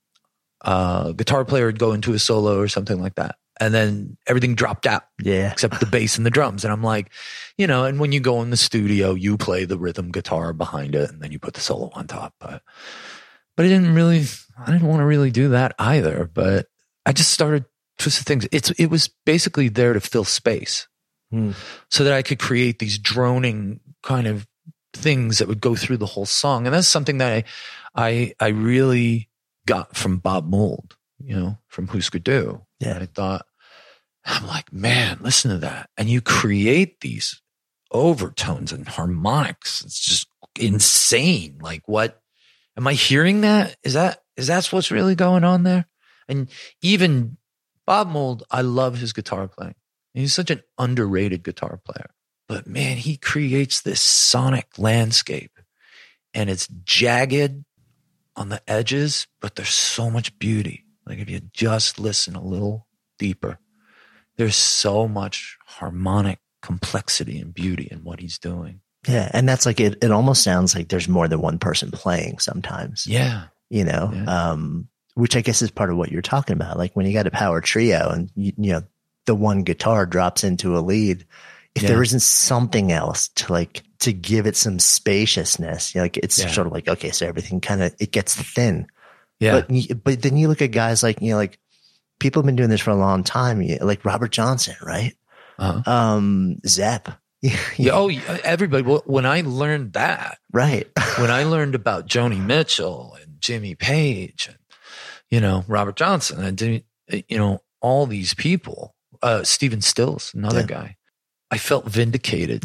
a guitar player would go into a solo or something like that, and then everything dropped out. Yeah. Except the bass and the drums. And I'm like, you know, and when you go in the studio, you play the rhythm guitar behind it, and then you put the solo on top. But, but I didn't really, I didn't want to really do that either. But I just started twisting things. It's, it was basically there to fill space hmm. so that I could create these droning kind of things that would go through the whole song. And that's something that I, I, I really got from Bob Mould, you know, from Husker Du. Yeah. And I thought, I'm like, man, listen to that. And you create these overtones and harmonics. It's just insane. Like, what am I hearing that? Is that, is that what's really going on there? And even Bob Mould, I love his guitar playing. He's such an underrated guitar player, but man, he creates this sonic landscape, and it's jagged on the edges, but there's so much beauty. Like, if you just listen a little deeper, there's so much harmonic complexity and beauty in what he's doing. Yeah. And that's like, it, it almost sounds like there's more than one person playing sometimes. Yeah. You know, Yeah. um, which I guess is part of what you're talking about. Like when you got a power trio and, you, you know, the one guitar drops into a lead, if Yeah. there isn't something else to like, to give it some spaciousness, you know, like it's Yeah. sort of like, okay, so everything kind of, it gets thin. Yeah. But, you- but then you look at guys like, you know, like people have been doing this for a long time, you- like Robert Johnson, right? Uh-huh. Um, Zepp. Yeah. Oh, yeah, everybody. Well, when I learned that, Right. when I learned about Joni Mitchell and Jimmy Page and, you know, Robert Johnson and, you know, all these people, uh, Stephen Stills, another Yeah. guy, I felt vindicated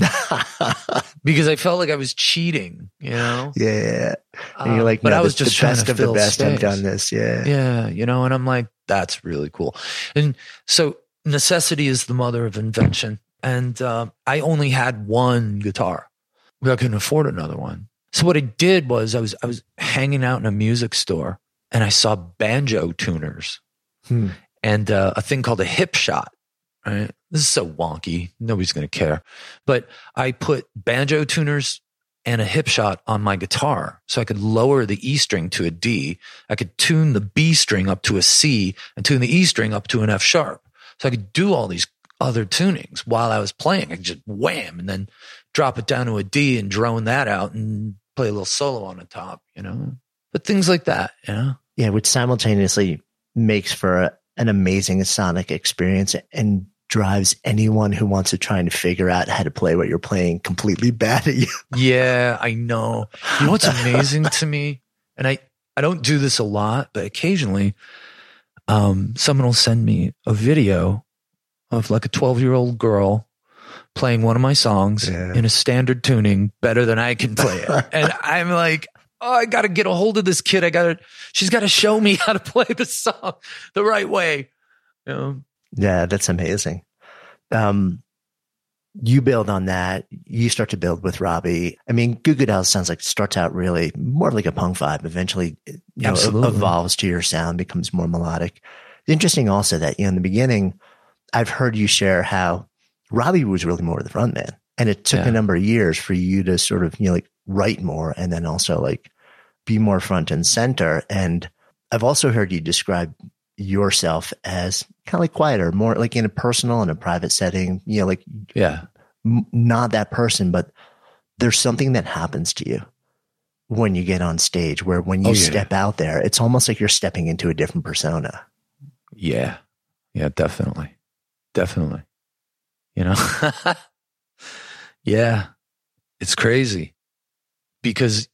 because I felt like I was cheating, you know? Yeah. And Um, you're like, but no, I was the, just the trying best to of the fill best have space. done this. Yeah. Yeah, you know, and I'm like, that's really cool. And so necessity is the mother of invention. And uh, I only had one guitar. I couldn't afford another one. So what I did was I was I was hanging out in a music store, and I saw banjo tuners Hmm. and uh, a thing called a hip shot. Right? This is so wonky. Nobody's going to care. But I put banjo tuners and a hip shot on my guitar so I could lower the E string to a D. I could tune the B string up to a C and tune the E string up to an F sharp. So I could do all these other tunings while I was playing. I could just wham and then drop it down to a D and drone that out and play a little solo on the top, you know? But things like that, you know? Yeah. Which simultaneously makes for a, an amazing sonic experience and drives anyone who wants to try and figure out how to play what you're playing completely bad at you. Yeah, I know. You know what's amazing to me? And I, I don't do this a lot, but occasionally um, someone will send me a video of like a twelve year old girl playing one of my songs yeah. in a standard tuning better than I can play it. And I'm like, oh, I got to get a hold of this kid. I got to, she's got to show me how to play the song the right way. You know? Yeah, that's amazing. Um, you build on that. You start to build with Robbie. I mean, Goo Goo Dolls sounds like starts out really more like a punk vibe. Eventually, you know, evolves to your sound, becomes more melodic. It's interesting also that, you know, in the beginning, I've heard you share how Robbie was really more the front man. And it took yeah. a number of years for you to sort of, you know, like write more and then also like be more front and center. And I've also heard you describe yourself as kind of like quieter, more like in a personal and a private setting, you know, like yeah, m- not that person, but there's something that happens to you when you get on stage where when you oh, yeah. step out there, it's almost like you're stepping into a different persona. Yeah. Yeah, definitely. Definitely. You know? Yeah. It's crazy because,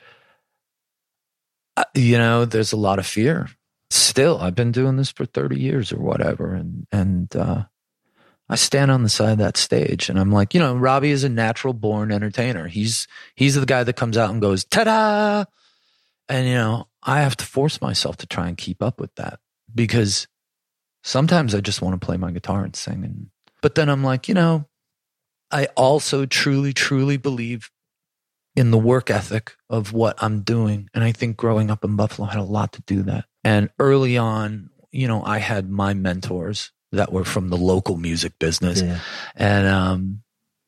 uh, you know, there's a lot of fear. Still, I've been doing this for thirty years or whatever. And, and, uh, I stand on the side of that stage and I'm like, you know, Robbie is a natural born entertainer. He's, he's the guy that comes out and goes, ta-da. And, you know, I have to force myself to try and keep up with that because sometimes I just want to play my guitar and sing. And, but then I'm like, you know, I also truly, truly believe in the work ethic of what I'm doing. And I think growing up in Buffalo had a lot to do with that. And early on, you know, I had my mentors that were from the local music business yeah. and, um,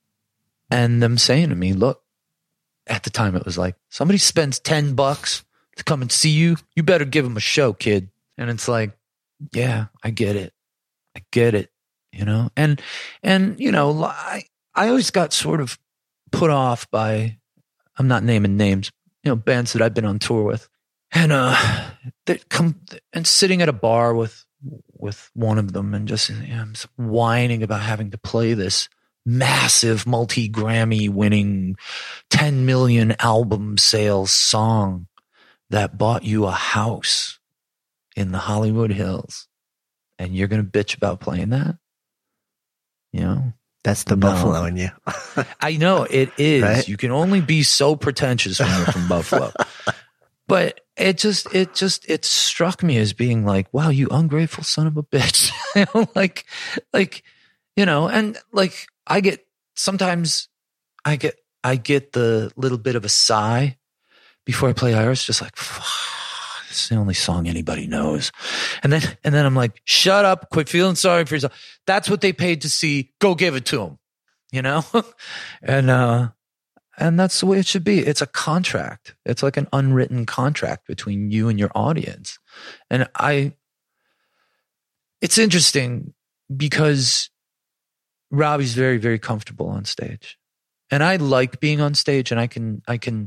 and them saying to me, look, at the time it was like, somebody spends ten bucks to come and see you. You better give them a show, kid. And it's like, yeah, I get it. I get it. You know, and, and, you know, I, I always got sort of put off by, I'm not naming names, you know, bands that I've been on tour with. And, uh, they come and sitting at a bar with, with one of them and just, you know, just whining about having to play this massive multi-Grammy winning ten million album sales song that bought you a house in the Hollywood Hills. And you're going to bitch about playing that? You know? That's the no. Buffalo in you. I know it is. Right? You can only be so pretentious when you're from Buffalo. But it just, it just, it struck me as being like, wow, you ungrateful son of a bitch. You know, like, like, you know, and like I get, sometimes I get, I get the little bit of a sigh before I play Iris, just like, fuck. It's the only song anybody knows. And then, and then I'm like, shut up, quit feeling sorry for yourself. That's what they paid to see. Go give it to them, you know? and, uh, and that's the way it should be. It's a contract. It's like an unwritten contract between you and your audience. And I, it's interesting because Robbie's very, very comfortable on stage. And I like being on stage and I can, I can,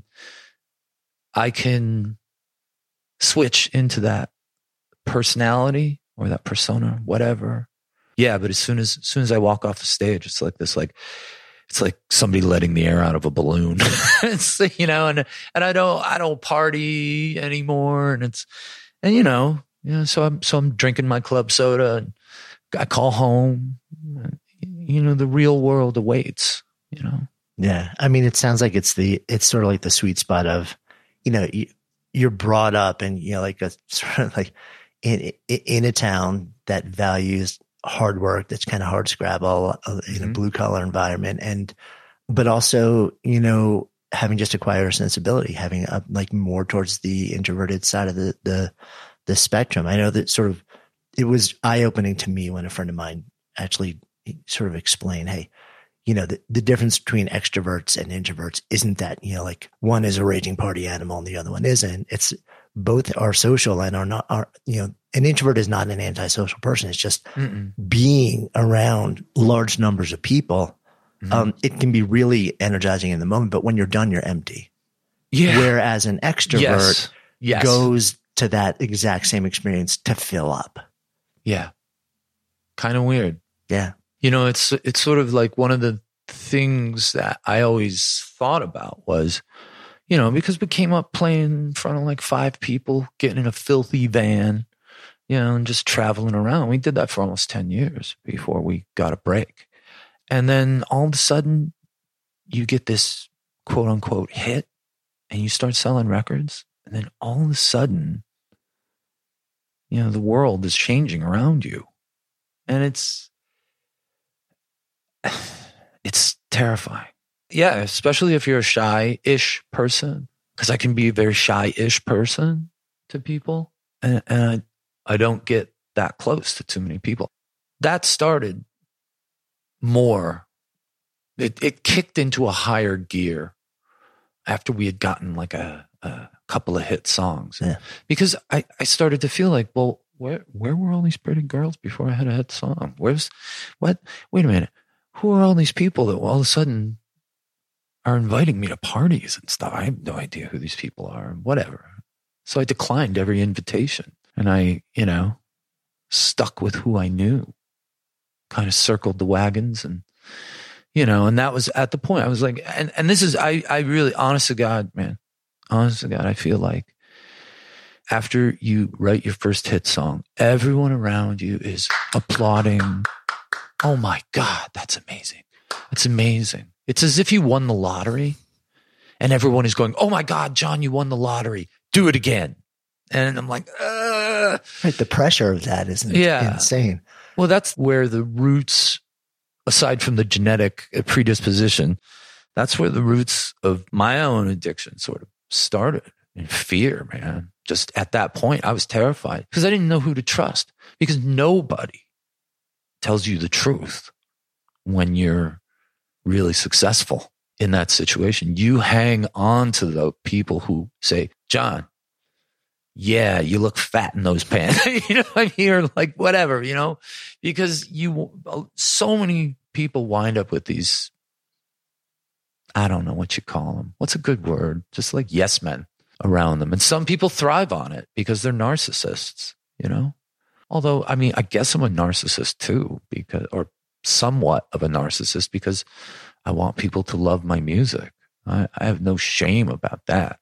I can, switch into that personality or that persona, whatever. Yeah, but as soon as, as soon as I walk off the stage, it's like this, like it's like somebody letting the air out of a balloon. It's, you know, and and I don't I don't party anymore, and it's and you know, you know, so I'm so I'm drinking my club soda, and I call home. You know, the real world awaits. You know. Yeah, I mean, it sounds like it's the it's sort of like the sweet spot of, you know. You, you're brought up and, you know, like a sort of like in, in a town that values hard work, that's kind of hard scrabble uh, in mm-hmm. a blue collar environment. And, but also, you know, having just a quieter sensibility, having a, like more towards the introverted side of the, the, the spectrum. I know that sort of, it was eye opening to me when a friend of mine actually sort of explained, hey, you know, the, the difference between extroverts and introverts isn't that, you know, like one is a raging party animal and the other one isn't. It's both are social and are not, are, you know, an introvert is not an antisocial person. It's just Mm-mm. being around large numbers of people. Mm-hmm. Um, it can be really energizing in the moment, but when you're done, you're empty. Yeah. Whereas an extrovert yes. Yes. goes to that exact same experience to fill up. Yeah. Kind of weird. Yeah. You know, it's it's sort of like one of the things that I always thought about was, you know, because we came up playing in front of like five people, getting in a filthy van, you know, and just traveling around. We did that for almost ten years before we got a break. And then all of a sudden you get this quote unquote hit and you start selling records. And then all of a sudden, you know, the world is changing around you. And it's, it's terrifying. Yeah, especially if you're a shy-ish person, because I can be a very shy-ish person to people, and, and I, I don't get that close to too many people. That started more. It, it kicked into a higher gear after we had gotten like a, a couple of hit songs. Yeah. Because I, I started to feel like, well, where where were all these pretty girls before I had a hit song? Where's, what? Wait a minute. Who are all these people that all of a sudden are inviting me to parties and stuff? I have no idea who these people are and whatever. So I declined every invitation and I, you know, stuck with who I knew, kind of circled the wagons and, you know, and that was at the point I was like, and, and this is, I, I really, honest to God, man, honest to God, I feel like after you write your first hit song, everyone around you is applauding. Oh my God, that's amazing. That's amazing. It's as if you won the lottery and everyone is going, oh my God, John, you won the lottery. Do it again. And I'm like, uh. Right, the pressure of that is yeah. insane. Well, that's where the roots, aside from the genetic predisposition, that's where the roots of my own addiction sort of started. In fear, man. Just at that point, I was terrified because I didn't know who to trust, because nobody tells you the truth when you're really successful in that situation. You hang on to the people who say, John, yeah, you look fat in those pants. You know what I mean? Or like whatever, you know, because you, so many people wind up with these, I don't know what you call them. What's a good word? Just like yes men around them. And some people thrive on it because they're narcissists, you know? Although, I mean, I guess I'm a narcissist too, because, or somewhat of a narcissist, because I want people to love my music. I, I have no shame about that.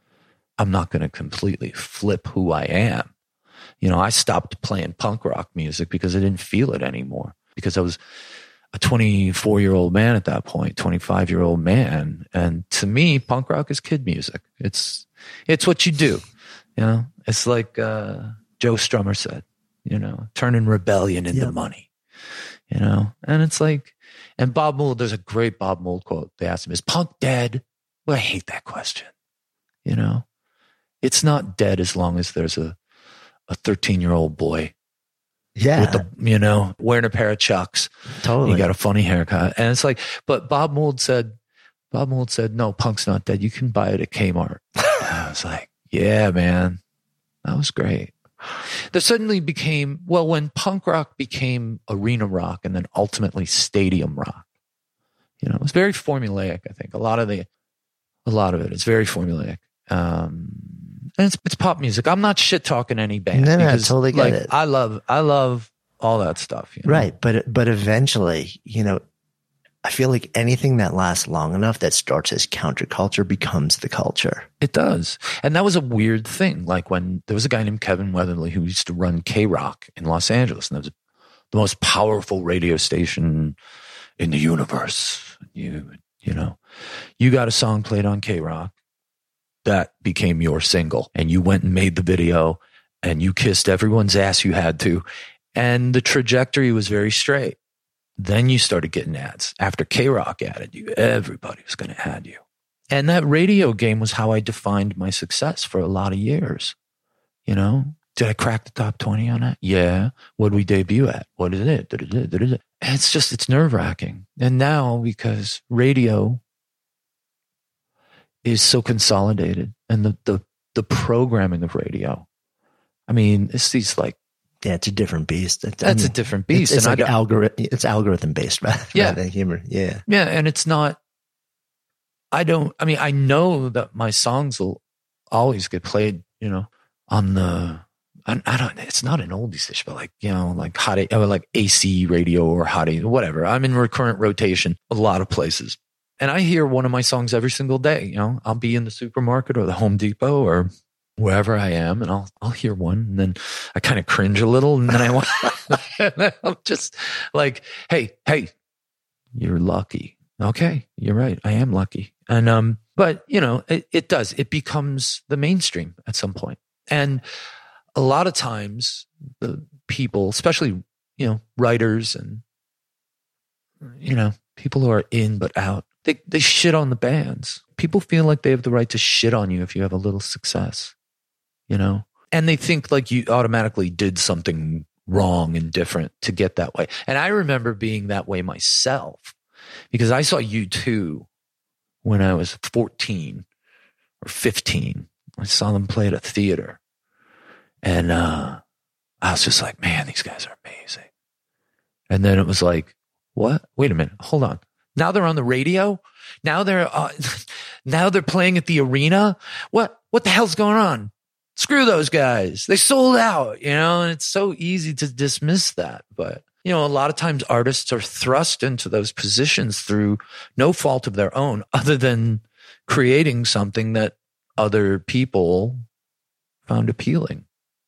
I'm not going to completely flip who I am. You know, I stopped playing punk rock music because I didn't feel it anymore, because I was a twenty-four year old man at that point, twenty-five year old man. And to me, punk rock is kid music. It's, it's what you do. You know, it's like, uh, Joe Strummer said, you know, turning rebellion into yep. money, you know? And it's like, and Bob Mould, there's a great Bob Mould quote. They asked him, is punk dead? Well, I hate that question. You know, it's not dead as long as there's a, a thirteen year old boy. Yeah. With the, you know, wearing a pair of Chucks. Totally. You got a funny haircut. And it's like, but Bob Mould said, Bob Mould said, no, punk's not dead. You can buy it at Kmart. And I was like, yeah, man, that was great. There suddenly became, well, when punk rock became arena rock and then ultimately stadium rock, you know, it was very formulaic. I think a lot of the, a lot of it is very formulaic. Um, and it's, it's pop music. I'm not shit talking any band. No, no, I because, totally get like, it. I love, I love all that stuff. You know? Right. But, but eventually, you know, I feel like anything that lasts long enough that starts as counterculture becomes the culture. It does. And that was a weird thing. Like when there was a guy named Kevin Weatherly who used to run K-Rock in Los Angeles, and that was the most powerful radio station in the universe. You, you know, you got a song played on K-Rock that became your single, and you went and made the video and you kissed everyone's ass you had to. And the trajectory was very straight. Then you started getting ads. After K-Rock added you, everybody was going to add you. And that radio game was how I defined my success for a lot of years. You know, did I crack the top twenty on that? Yeah. What did we debut at? What is it? And it's just, it's nerve wracking. And now, because radio is so consolidated and the, the, the programming of radio, I mean, it's these like, yeah, it's a different beast. It's, That's I mean, a different beast. It's, it's and like algorithm. It's algorithm based, rather yeah. than humor. Yeah, yeah, and it's not. I don't. I mean, I know that my songs will always get played. You know, on the. I, I don't. It's not an oldies dish, but like you know, like hot, or like A C radio or hot, whatever. I'm in recurrent rotation a lot of places, And I hear one of my songs every single day. You know, I'll be in the supermarket or the Home Depot or wherever I am, and I'll I'll hear one, and then I kind of cringe a little, and then I want, I'm just like, hey, hey, you're lucky. Okay, you're right. I am lucky, and um, but you know, it, it does. It becomes the mainstream at some point, and a lot of times the people, especially you know, writers and you know, people who are in but out, they they shit on the bands. People feel like they have the right to shit on you if you have a little success. You know, and they think like you automatically did something wrong and different to get that way. And I remember being that way myself because I saw U two when I was fourteen or fifteen. I saw them play at a theater. And uh, I was just like, man, these guys are amazing. And then it was like, what? Wait a minute. Hold on. Now they're on the radio. Now they're, uh, now they're playing at the arena. What, what the hell's going on? Screw those guys. They sold out, you know, and it's so easy to dismiss that. But, you know, a lot of times artists are thrust into those positions through no fault of their own, other than creating something that other people found appealing,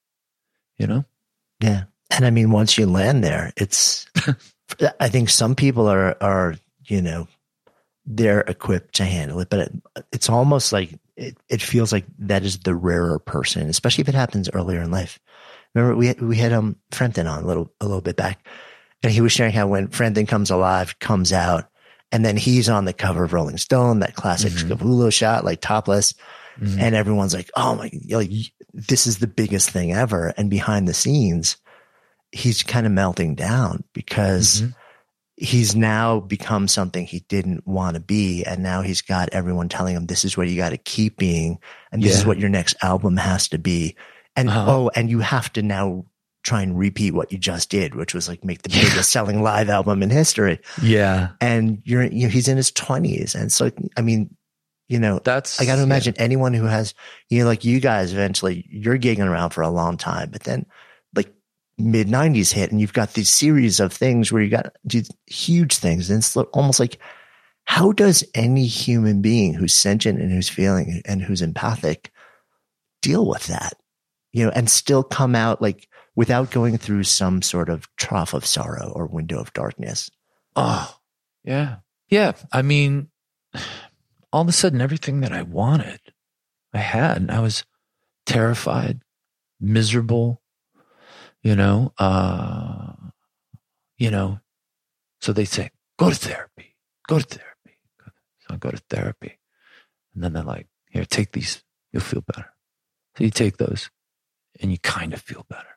you know? Yeah. And I mean, once you land there, it's, I think some people are, are, you know, they're equipped to handle it, but it, it's almost like it, it feels like that is the rarer person, especially if it happens earlier in life. Remember, we had, we had um Frampton on a little a little bit back, and he was sharing how when Frampton Comes Alive comes out, and then he's on the cover of Rolling Stone, that classic mm-hmm. Scapullo shot, like topless, mm-hmm. and everyone's like, "Oh my, like this is the biggest thing ever." And behind the scenes, he's kind of melting down because. Mm-hmm. He's now become something he didn't want to be. And now he's got everyone telling him, this is what you got to keep being. And this yeah. is what your next album has to be. And, uh-huh. oh, and you have to now try and repeat what you just did, which was like make the yeah. biggest selling live album in history. Yeah. And you're, you know, he's in his twenties. And so, I mean, you know, that's, I got to imagine yeah. anyone who has, you know, like you guys eventually, you're gigging around for a long time, but then like, mid nineties hit and you've got these series of things where you got these huge things. And it's almost like, how does any human being who's sentient and who's feeling and who's empathic deal with that, you know, and still come out like without going through some sort of trough of sorrow or window of darkness? Oh, yeah. Yeah. I mean, all of a sudden, everything that I wanted, I had, and I was terrified, miserable. You know, uh, you know, so they say, go to therapy, go to therapy. So I go to therapy. And then they're like, here, take these. You'll feel better. So you take those and you kind of feel better.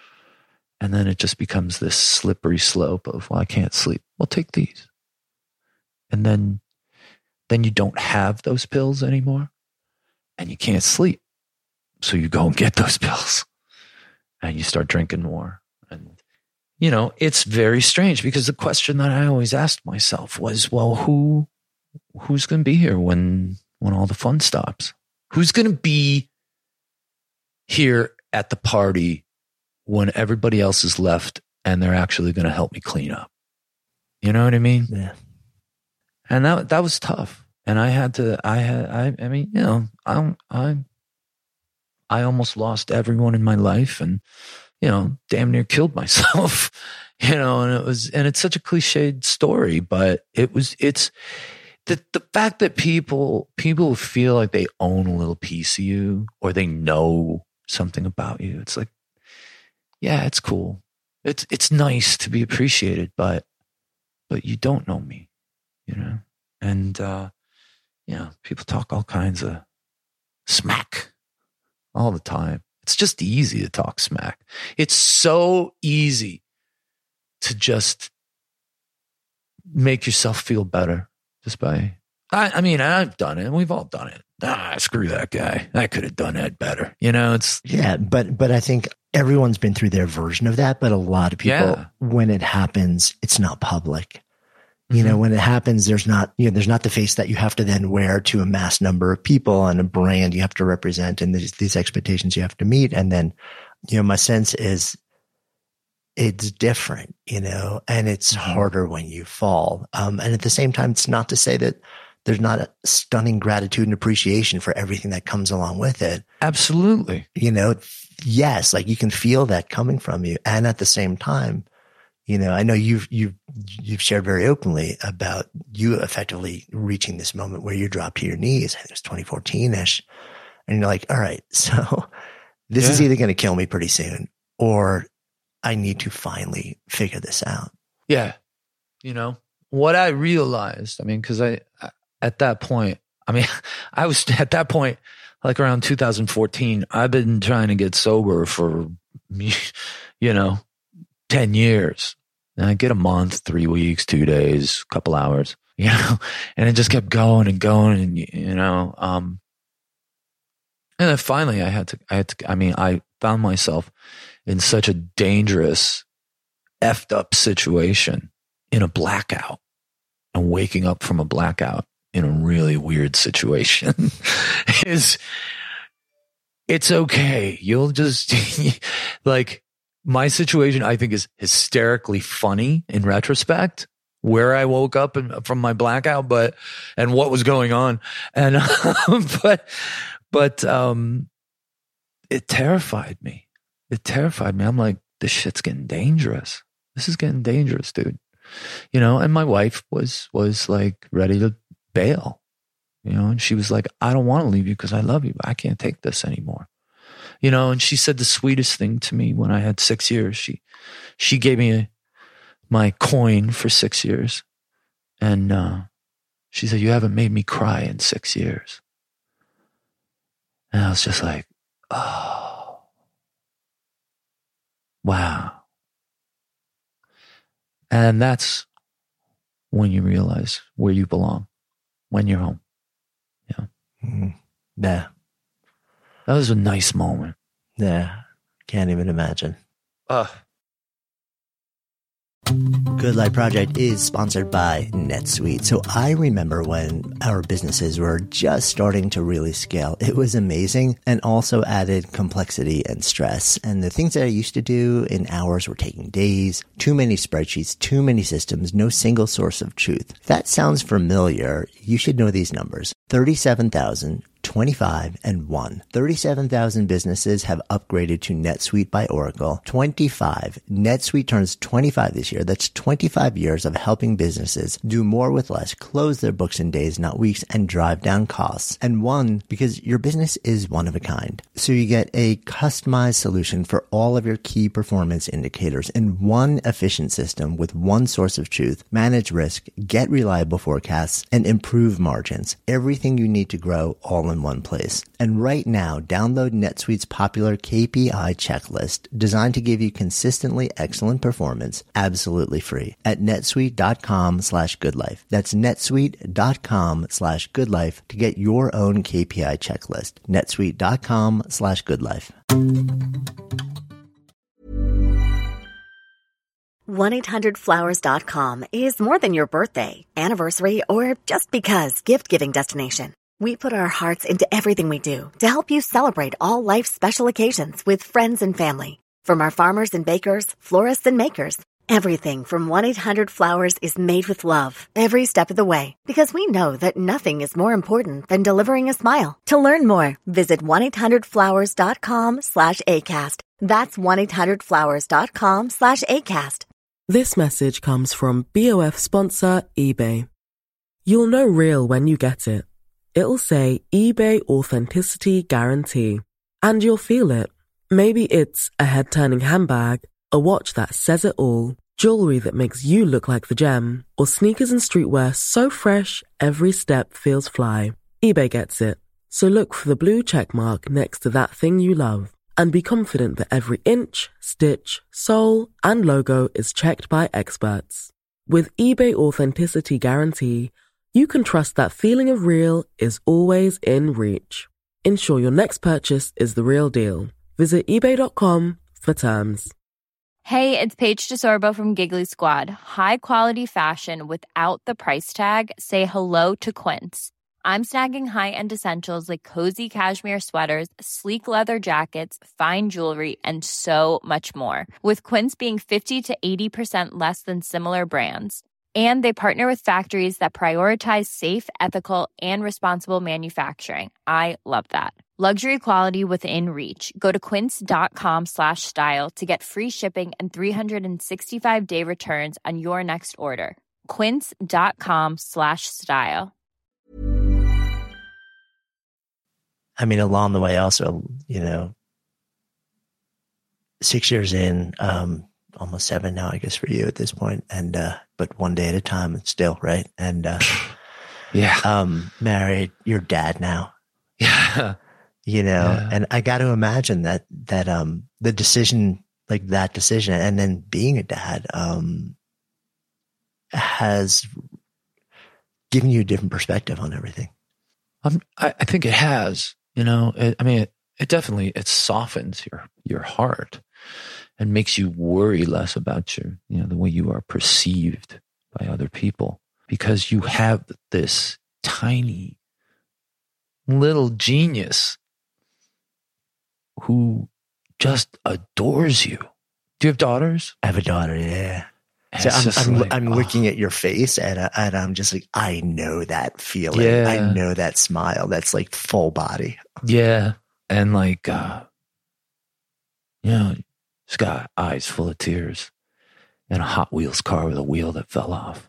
And then it just becomes this slippery slope of, well, I can't sleep. Well, take these. And then, then you don't have those pills anymore and you can't sleep. So you go and get those pills. And you start drinking more. And, you know, it's very strange because the question that I always asked myself was, well, who, who's going to be here when, when all the fun stops? Who's going to be here at the party when everybody else is left and they're actually going to help me clean up? You know what I mean? Yeah. And that, that was tough. And I had to, I had, I, I mean, you know, I, I, I almost lost everyone in my life and, you know, damn near killed myself, you know, and it was, and it's such a cliched story, but it was, it's the, the fact that people, people feel like they own a little piece of you or they know something about you. It's like, yeah, it's cool. It's, it's nice to be appreciated, but, but you don't know me, you know? And, uh, you know, people talk all kinds of smack all the time. It's just easy to talk smack. It's so easy to just make yourself feel better just by, I, I mean, I've done it. We've all done it. Ah, screw that guy. I could have done that better. You know, it's. Yeah. But, but I think everyone's been through their version of that. But a lot of people, yeah. when it happens, it's not public. You know, when it happens, there's not, you know, there's not the face that you have to then wear to a mass number of people and a brand you have to represent and these, these expectations you have to meet. And then, you know, my sense is it's different, you know, and it's harder when you fall. Um, and at the same time, it's not to say that there's not a stunning gratitude and appreciation for everything that comes along with it. Absolutely. You know, yes, like you can feel that coming from you. And at the same time, you know, I know you've, you've, you've shared very openly about you effectively reaching this moment where you dropped to your knees. I think it was twenty fourteen ish. And you're like, all right, so this yeah. is either going to kill me pretty soon or I need to finally figure this out. Yeah. You know, what I realized, I mean, cause I, I at that point, I mean, I was at that point, like around two thousand fourteen, I've been trying to get sober for, you know, ten years. And I get a month, three weeks, two days, a couple hours, you know, and it just kept going and going. And, you know, um, and then finally I had to, I had to, I mean, I found myself in such a dangerous, effed up situation in a blackout and waking up from a blackout in a really weird situation is, it's okay. You'll just like my situation, I think is hysterically funny in retrospect where I woke up and, from my blackout, but, and what was going on. And, but, but, um, it terrified me. It terrified me. I'm like, this shit's getting dangerous. This is getting dangerous, dude. You know, and my wife was, was like ready to bail, you know, and she was like, I don't want to leave you because I love you, but I can't take this anymore. You know, and she said the sweetest thing to me when I had six years. She, she gave me a, my coin for six years. And, uh, she said, you haven't made me cry in six years. And I was just like, oh, wow. And that's when you realize where you belong, when you're home. Yeah. Mm-hmm. Yeah. That was a nice moment. Yeah. Can't even imagine. Uh. Good Life Project is sponsored by NetSuite. So I remember when our businesses were just starting to really scale. It was amazing and also added complexity and stress. And the things that I used to do in hours were taking days, too many spreadsheets, too many systems, no single source of truth. If that sounds familiar, you should know these numbers. thirty-seven thousand, twenty-five, and one. thirty-seven thousand businesses have upgraded to NetSuite by Oracle. twenty-five. NetSuite turns twenty-five this year. That's twenty-five years of helping businesses do more with less, close their books in days, not weeks, and drive down costs. And one, because your business is one of a kind. So you get a customized solution for all of your key performance indicators in one efficient system with one source of truth, manage risk, get reliable forecasts, and improve margins. Everything you need to grow all in one place. And right now, download NetSuite's popular K P I checklist designed to give you consistently excellent performance absolutely free at netsuite.com slash goodlife. That's netsuite.com slash goodlife to get your own K P I checklist. netsuite.com slash goodlife. one eight hundred flowers dot com is more than your birthday, anniversary, or just because gift-giving destination. We put our hearts into everything we do to help you celebrate all life's special occasions with friends and family. From our farmers and bakers, florists and makers, everything from one eight hundred flowers is made with love every step of the way, because we know that nothing is more important than delivering a smile. To learn more, visit one eight hundred flowers dot com slash ACAST. That's one eight hundred flowers dot com slash ACAST. This message comes from B O F sponsor eBay. You'll know real when you get it. It'll say eBay Authenticity Guarantee. And you'll feel it. Maybe it's a head-turning handbag, a watch that says it all, jewelry that makes you look like the gem, or sneakers and streetwear so fresh every step feels fly. eBay gets it. So look for the blue check mark next to that thing you love. And be confident that every inch, stitch, sole, and logo is checked by experts. With eBay Authenticity Guarantee, you can trust that feeling of real is always in reach. Ensure your next purchase is the real deal. Visit ebay dot com for terms. Hey, it's Paige DeSorbo from Giggly Squad. High quality fashion without the price tag. Say hello to Quince. I'm snagging high-end essentials like cozy cashmere sweaters, sleek leather jackets, fine jewelry, and so much more. With Quince being fifty to eighty percent less than similar brands. And they partner with factories that prioritize safe, ethical, and responsible manufacturing. I love that. Luxury quality within reach. Go to quince.com slash style to get free shipping and three sixty-five day returns on your next order. Quince.com slash style. I mean, along the way also, you know, six years in, um, almost seven now, I guess, for you at this point. And, uh, but one day at a time still, right? And, uh, yeah, um, married, your dad now, yeah, you know, yeah. And I got to imagine that, that, um, the decision, like that decision and then being a dad, um, has given you a different perspective on everything. Um, I, I think it has, you know, it, I mean, it, it definitely, it softens your, your heart and makes you worry less about your, you know, the way you are perceived by other people, because you have this tiny little genius who just adores you. Do you have daughters? I have a daughter. Yeah. So I'm, I'm, like, I'm oh. looking at your face and, uh, and I'm just like, I know that feeling. Yeah. I know that smile. That's like full body. Yeah. And like, uh, you know, she's got eyes full of tears in a Hot Wheels car with a wheel that fell off.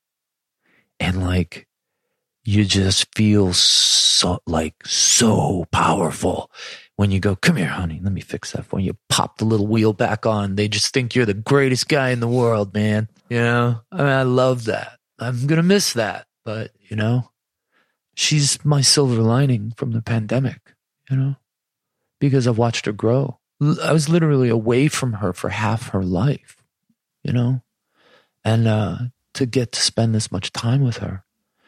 And like, you just feel so, like, so powerful when you go, come here, honey, let me fix that for you. You pop the little wheel back on. They just think you're the greatest guy in the world, man. You know, I mean, I love that. I'm going to miss that. But, you know, she's my silver lining from the pandemic, you know, because I've watched her grow. I was literally away from her for half her life, you know, and uh, to get to spend this much time with her.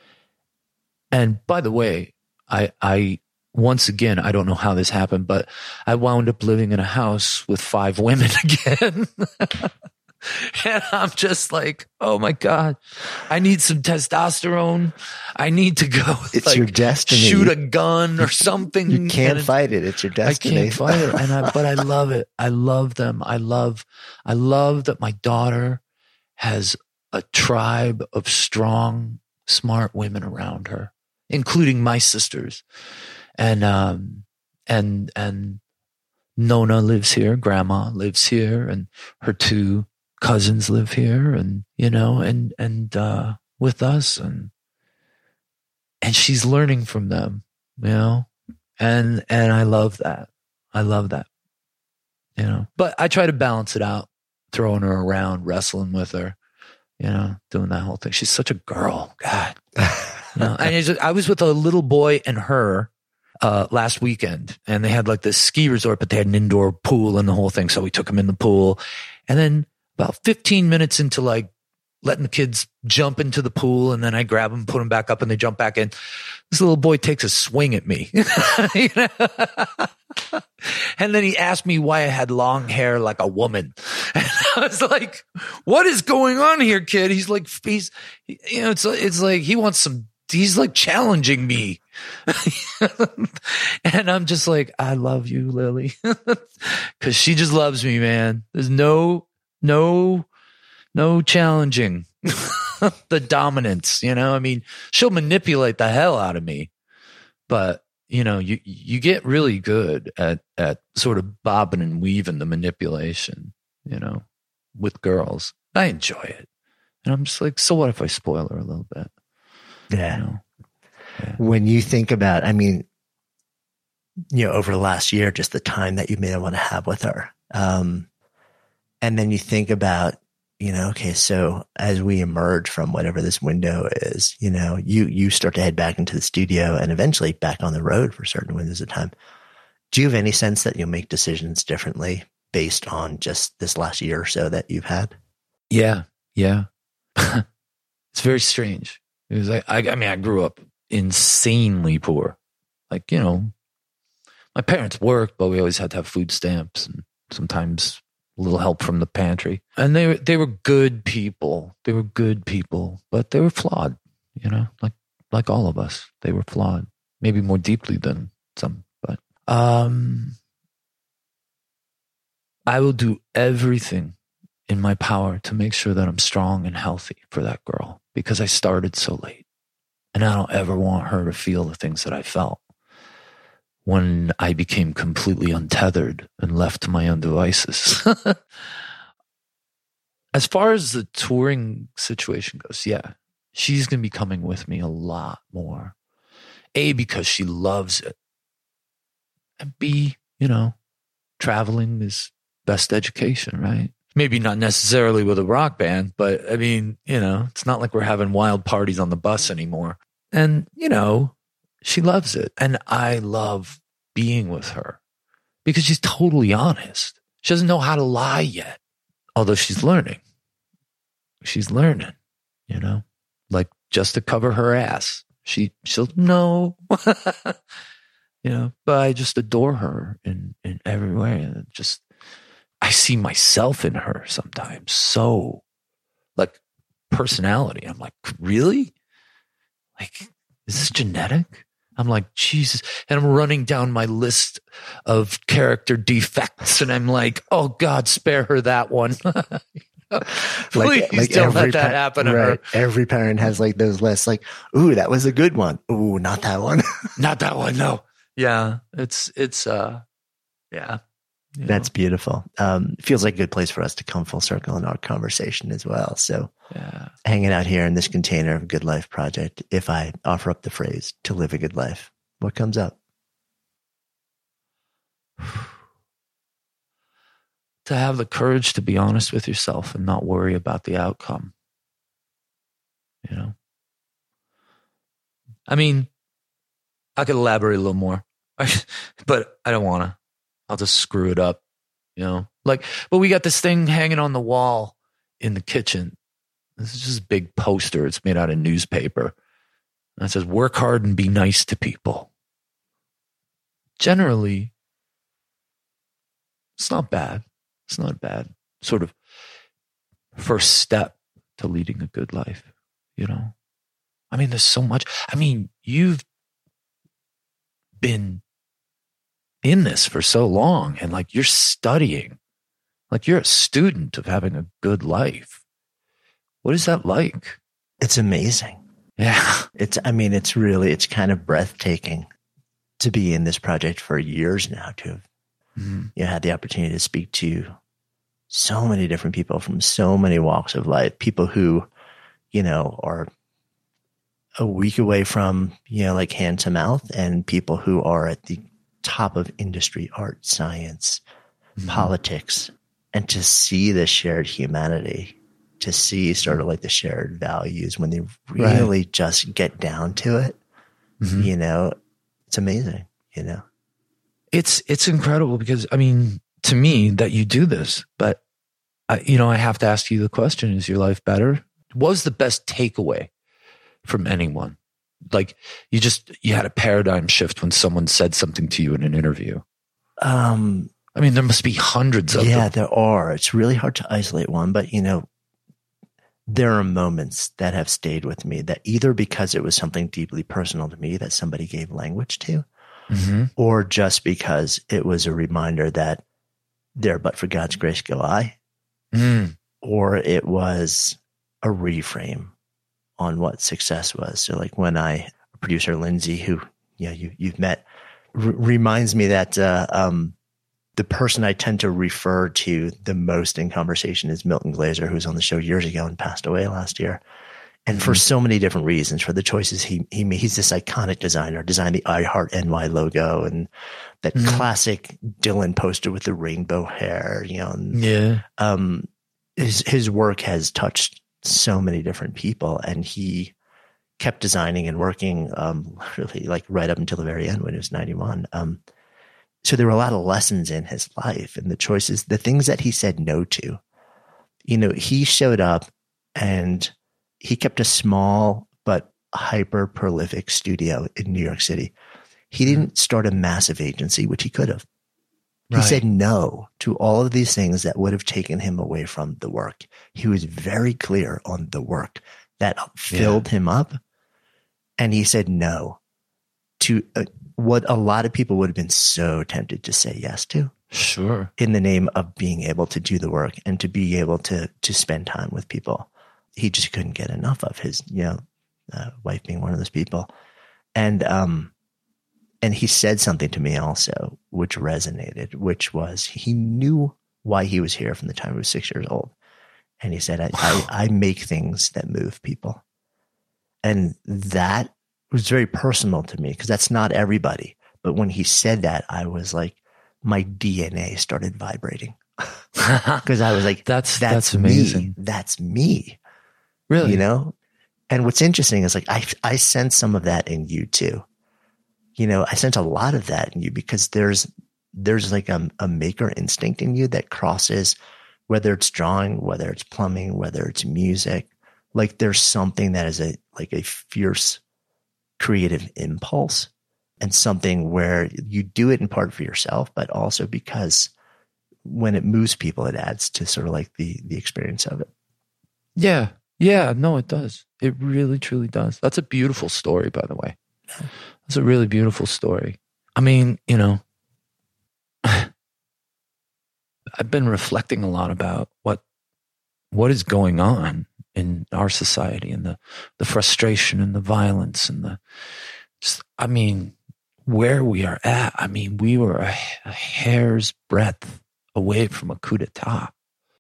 And by the way, I, I, once again, I don't know how this happened, but I wound up living in a house with five women again. And I'm just like, oh my God, I need some testosterone. I need to go, it's like, your destiny. Shoot a gun or something. You can't and fight it. It's your destiny. I can't fight it. And I, but I love it. I love them. I love, I love that my daughter has a tribe of strong, smart women around her, including my sisters. And, um, and, and Nona lives here. Grandma lives here, and her two cousins live here, and, you know, and, and, uh, with us, and, and she's learning from them, you know, and, and I love that. I love that, you know, but I try to balance it out, throwing her around, wrestling with her, you know, doing that whole thing. She's such a girl. God. You know, and I was with a little boy and her uh, last weekend, and they had like this ski resort, but they had an indoor pool and the whole thing. So we took him in the pool, and then about fifteen minutes into like letting the kids jump into the pool, and then I grab them, put them back up, and they jump back in. This little boy takes a swing at me. You know? And then he asked me why I had long hair like a woman. And I was like, what is going on here, kid? He's like, he's, you know, it's, it's like he wants some, he's like challenging me. And I'm just like, I love you, Lily. Cause she just loves me, man. There's no, no, no challenging the dominance, you know? I mean, she'll manipulate the hell out of me, but you know, you, you get really good at, at sort of bobbing and weaving the manipulation, you know, with girls. I enjoy it. And I'm just like, so what if I spoil her a little bit? Yeah. You know? Yeah. When you think about, I mean, you know, over the last year, just the time that you may want to have with her. Um, and then you think about, you know, okay, so as we emerge from whatever this window is, you know, you, you start to head back into the studio and eventually back on the road for certain windows of time. Do you have any sense that you'll make decisions differently based on just this last year or so that you've had? Yeah. Yeah. It's very strange. It was like, I, I mean, I grew up insanely poor. Like, you know, my parents worked, but we always had to have food stamps and sometimes a little help from the pantry. And they were, they were good people. They were good people, but they were flawed, you know, like, like all of us. They were flawed, maybe more deeply than some, but, um, I will do everything in my power to make sure that I'm strong and healthy for that girl, because I started so late. And I don't ever want her to feel the things that I felt when I became completely untethered and left to my own devices. As far as the touring situation goes, yeah, she's going to be coming with me a lot more. A, because she loves it. And B, you know, traveling is best education, right? Maybe not necessarily with a rock band, but I mean, you know, it's not like we're having wild parties on the bus anymore. And, you know, she loves it. And I love being with her because she's totally honest. She doesn't know how to lie yet, although she's learning. She's learning, you know, like just to cover her ass. She, she'll know, you know, but I just adore her in, in every way. And just, I see myself in her sometimes. So like personality. I'm like, really? Like, is this genetic? I'm like, Jesus. And I'm running down my list of character defects. And I'm like, oh God, spare her that one. Please like, like don't let that pa- happen to right. her. Every parent has like those lists, like, ooh, that was a good one. Ooh, not that one. Not that one. No. Yeah. It's, it's, uh, yeah. You That's know. beautiful. Um, feels like a good place for us to come full circle in our conversation as well. So Yeah. hanging out here in this container of Good Life Project, if I offer up the phrase to live a good life, what comes up? To have the courage to be honest with yourself and not worry about the outcome. You know? I mean, I could elaborate a little more, but I don't want to. I'll just screw it up, you know? Like, but we got this thing hanging on the wall in the kitchen. This is just a big poster. It's made out of newspaper. And it says, work hard and be nice to people. Generally, it's not bad. It's not bad. Sort of first step to leading a good life, you know? I mean, there's so much. I mean, you've been in this for so long and like you're studying, like you're a student of having a good life. What is that like? It's amazing. Yeah. It's, I mean, it's really, it's kind of breathtaking to be in this project for years now, to have Mm-hmm. you know, had the opportunity to speak to so many different people from so many walks of life, people who, you know, are a week away from, you know, like hand to mouth, and people who are at the top of industry, art, science, mm-hmm. politics, and to see the shared humanity, to see sort of like the shared values when they really right. just get down to it, mm-hmm. you know, it's amazing, you know. It's it's incredible because, I mean, to me that you do this, but, I, you know, I have to ask you the question, is your life better? What was the best takeaway from anyone? Like you just, you had a paradigm shift when someone said something to you in an interview. Um, I mean, there must be hundreds of yeah, them. Yeah, there are. It's really hard to isolate one, but, you know, there are moments that have stayed with me that either because it was something deeply personal to me that somebody gave language to, mm-hmm. or just because it was a reminder that there, but for God's grace go I, mm. or it was a reframe on what success was. So like when I, producer Lindsay, who you know, you, you've met, r- reminds me that uh, um, the person I tend to refer to the most in conversation is Milton Glaser, who was on the show years ago and passed away last year. And for so many different reasons, for the choices he he made. He's this iconic designer, designed the I Heart N Y logo and that mm-hmm. classic Dylan poster with the rainbow hair, you know. And, yeah. Um, his his work has touched so many different people, and he kept designing and working um, really like right up until the very end when he was ninety-one. Um, so there were a lot of lessons in his life and the choices, the things that he said no to. You know, he showed up and he kept a small but hyper prolific studio in New York City. He didn't start a massive agency, which he could have. Right. He said no to all of these things that would have taken him away from the work. He was very clear on the work that filled yeah. him up. And he said no to uh, what a lot of people would have been so tempted to say yes to. Sure. In the name of being able to do the work and to be able to to spend time with people. He just couldn't get enough of his, you know, uh, wife being one of those people. And um, and he said something to me also, which resonated, which was he knew why he was here from the time he was six years old. And he said, I, I, I make things that move people. And that was very personal to me because that's not everybody. But when he said that, I was like, my D N A started vibrating because I was like, that's, that's, that's amazing. Me. That's me. Really? You know? And what's interesting is like, I, I sense some of that in you too. You know, I sense a lot of that in you because there's, there's like a, a maker instinct in you that crosses, whether it's drawing, whether it's plumbing, whether it's music, like there's something that is a, like a fierce creative impulse and something where you do it in part for yourself, but also because when it moves people, it adds to sort of like the, the experience of it. Yeah. Yeah. No, it does. It really, truly does. That's a beautiful story, by the way. That's a really beautiful story. I mean, you know, I've been reflecting a lot about what, what is going on in our society and the, the frustration and the violence and the, just, I mean, where we are at. I mean, we were a, a hair's breadth away from a coup d'etat.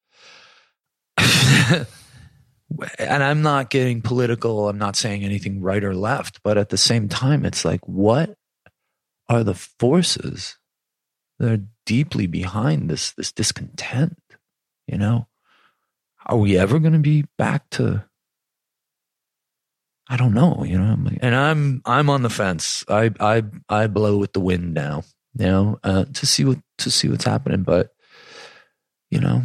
And I'm not getting political. I'm not saying anything right or left, but at the same time, it's like, what are the forces that are deeply behind this, this discontent? You know, are we ever going to be back to, I don't know, you know, and I'm, I'm on the fence. I, I, I blow with the wind now, you know, uh, to see what, to see what's happening. But, you know,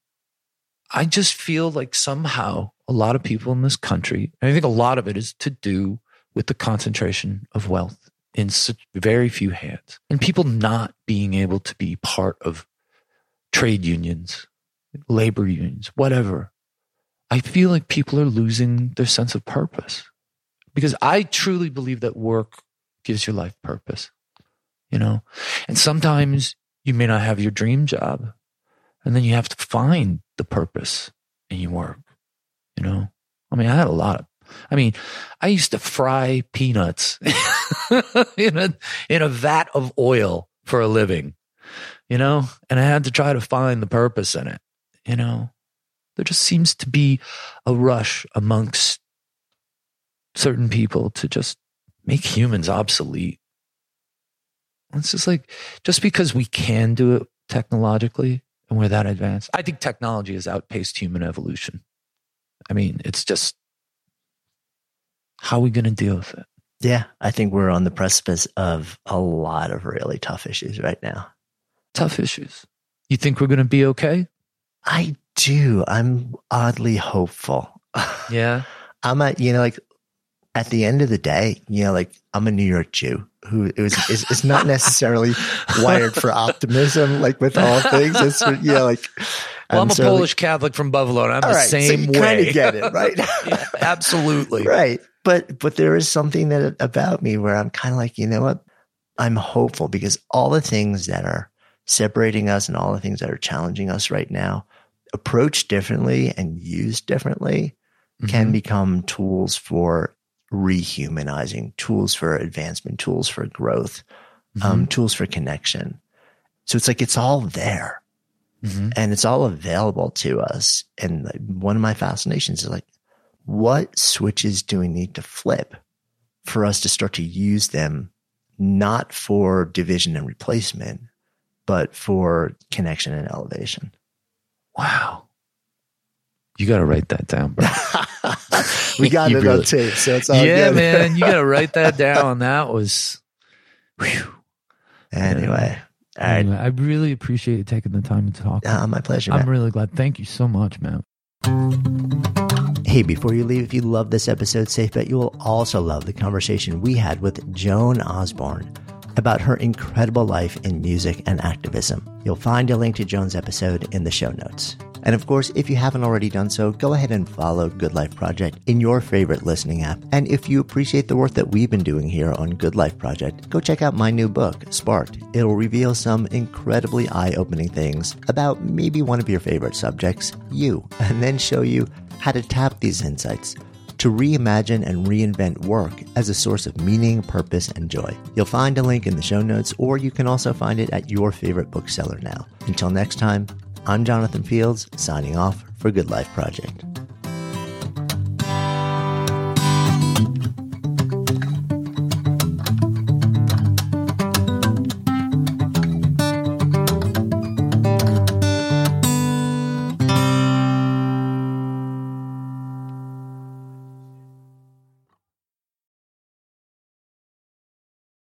I just feel like somehow a lot of people in this country, and I think a lot of it is to do with the concentration of wealth in such very few hands and people not being able to be part of trade unions, labor unions, whatever. I feel like people are losing their sense of purpose because I truly believe that work gives your life purpose, you know, and sometimes you may not have your dream job and then you have to find the purpose in your work, you know. I mean, I had a lot of, I mean, I used to fry peanuts in a, in a vat of oil for a living, you know, and I had to try to find the purpose in it, you know. There just seems to be a rush amongst certain people to just make humans obsolete. It's just like, just because we can do it technologically and we're that advanced, I think technology has outpaced human evolution. I mean, it's just, how are we going to deal with it? Yeah, I think we're on the precipice of a lot of really tough issues right now. Tough issues. You think we're going to be okay? I do. I'm oddly hopeful. Yeah. I'm a, you know, like at the end of the day, you know, like I'm a New York Jew who is, is, is not necessarily wired for optimism, like with all things. It's, you know, like, well, I'm a so Polish like, Catholic from Buffalo, and I'm the right, same so way. You kind of get it, right? Yeah, absolutely. Right. But, but there is something that about me where I'm kind of like, you know what? I'm hopeful because all the things that are separating us and all the things that are challenging us right now, approached differently and used differently, mm-hmm. can become tools for rehumanizing, tools for advancement, tools for growth, mm-hmm. um, tools for connection. So it's like, it's all there. Mm-hmm. And it's all available to us. And one of my fascinations is like, what switches do we need to flip for us to start to use them, not for division and replacement, but for connection and elevation? Wow. You got to write that down, bro. We got it really, on tape, so it's all yeah, good. man. You got to write that down. That was, whew. Anyway. All right. Anyway, I really appreciate you taking the time to talk. Uh, my pleasure, I'm man. really glad. Thank you so much, man. Hey, before you leave, if you love this episode, Safe Bet, you will also love the conversation we had with Joan Osborne about her incredible life in music and activism. You'll find a link to Joan's episode in the show notes. And of course, if you haven't already done so, go ahead and follow Good Life Project in your favorite listening app. And if you appreciate the work that we've been doing here on Good Life Project, go check out my new book, Sparked. It'll reveal some incredibly eye-opening things about maybe one of your favorite subjects, you, and then show you how to tap these insights to reimagine and reinvent work as a source of meaning, purpose, and joy. You'll find a link in the show notes, or you can also find it at your favorite bookseller now. Until next time, I'm Jonathan Fields, signing off for Good Life Project.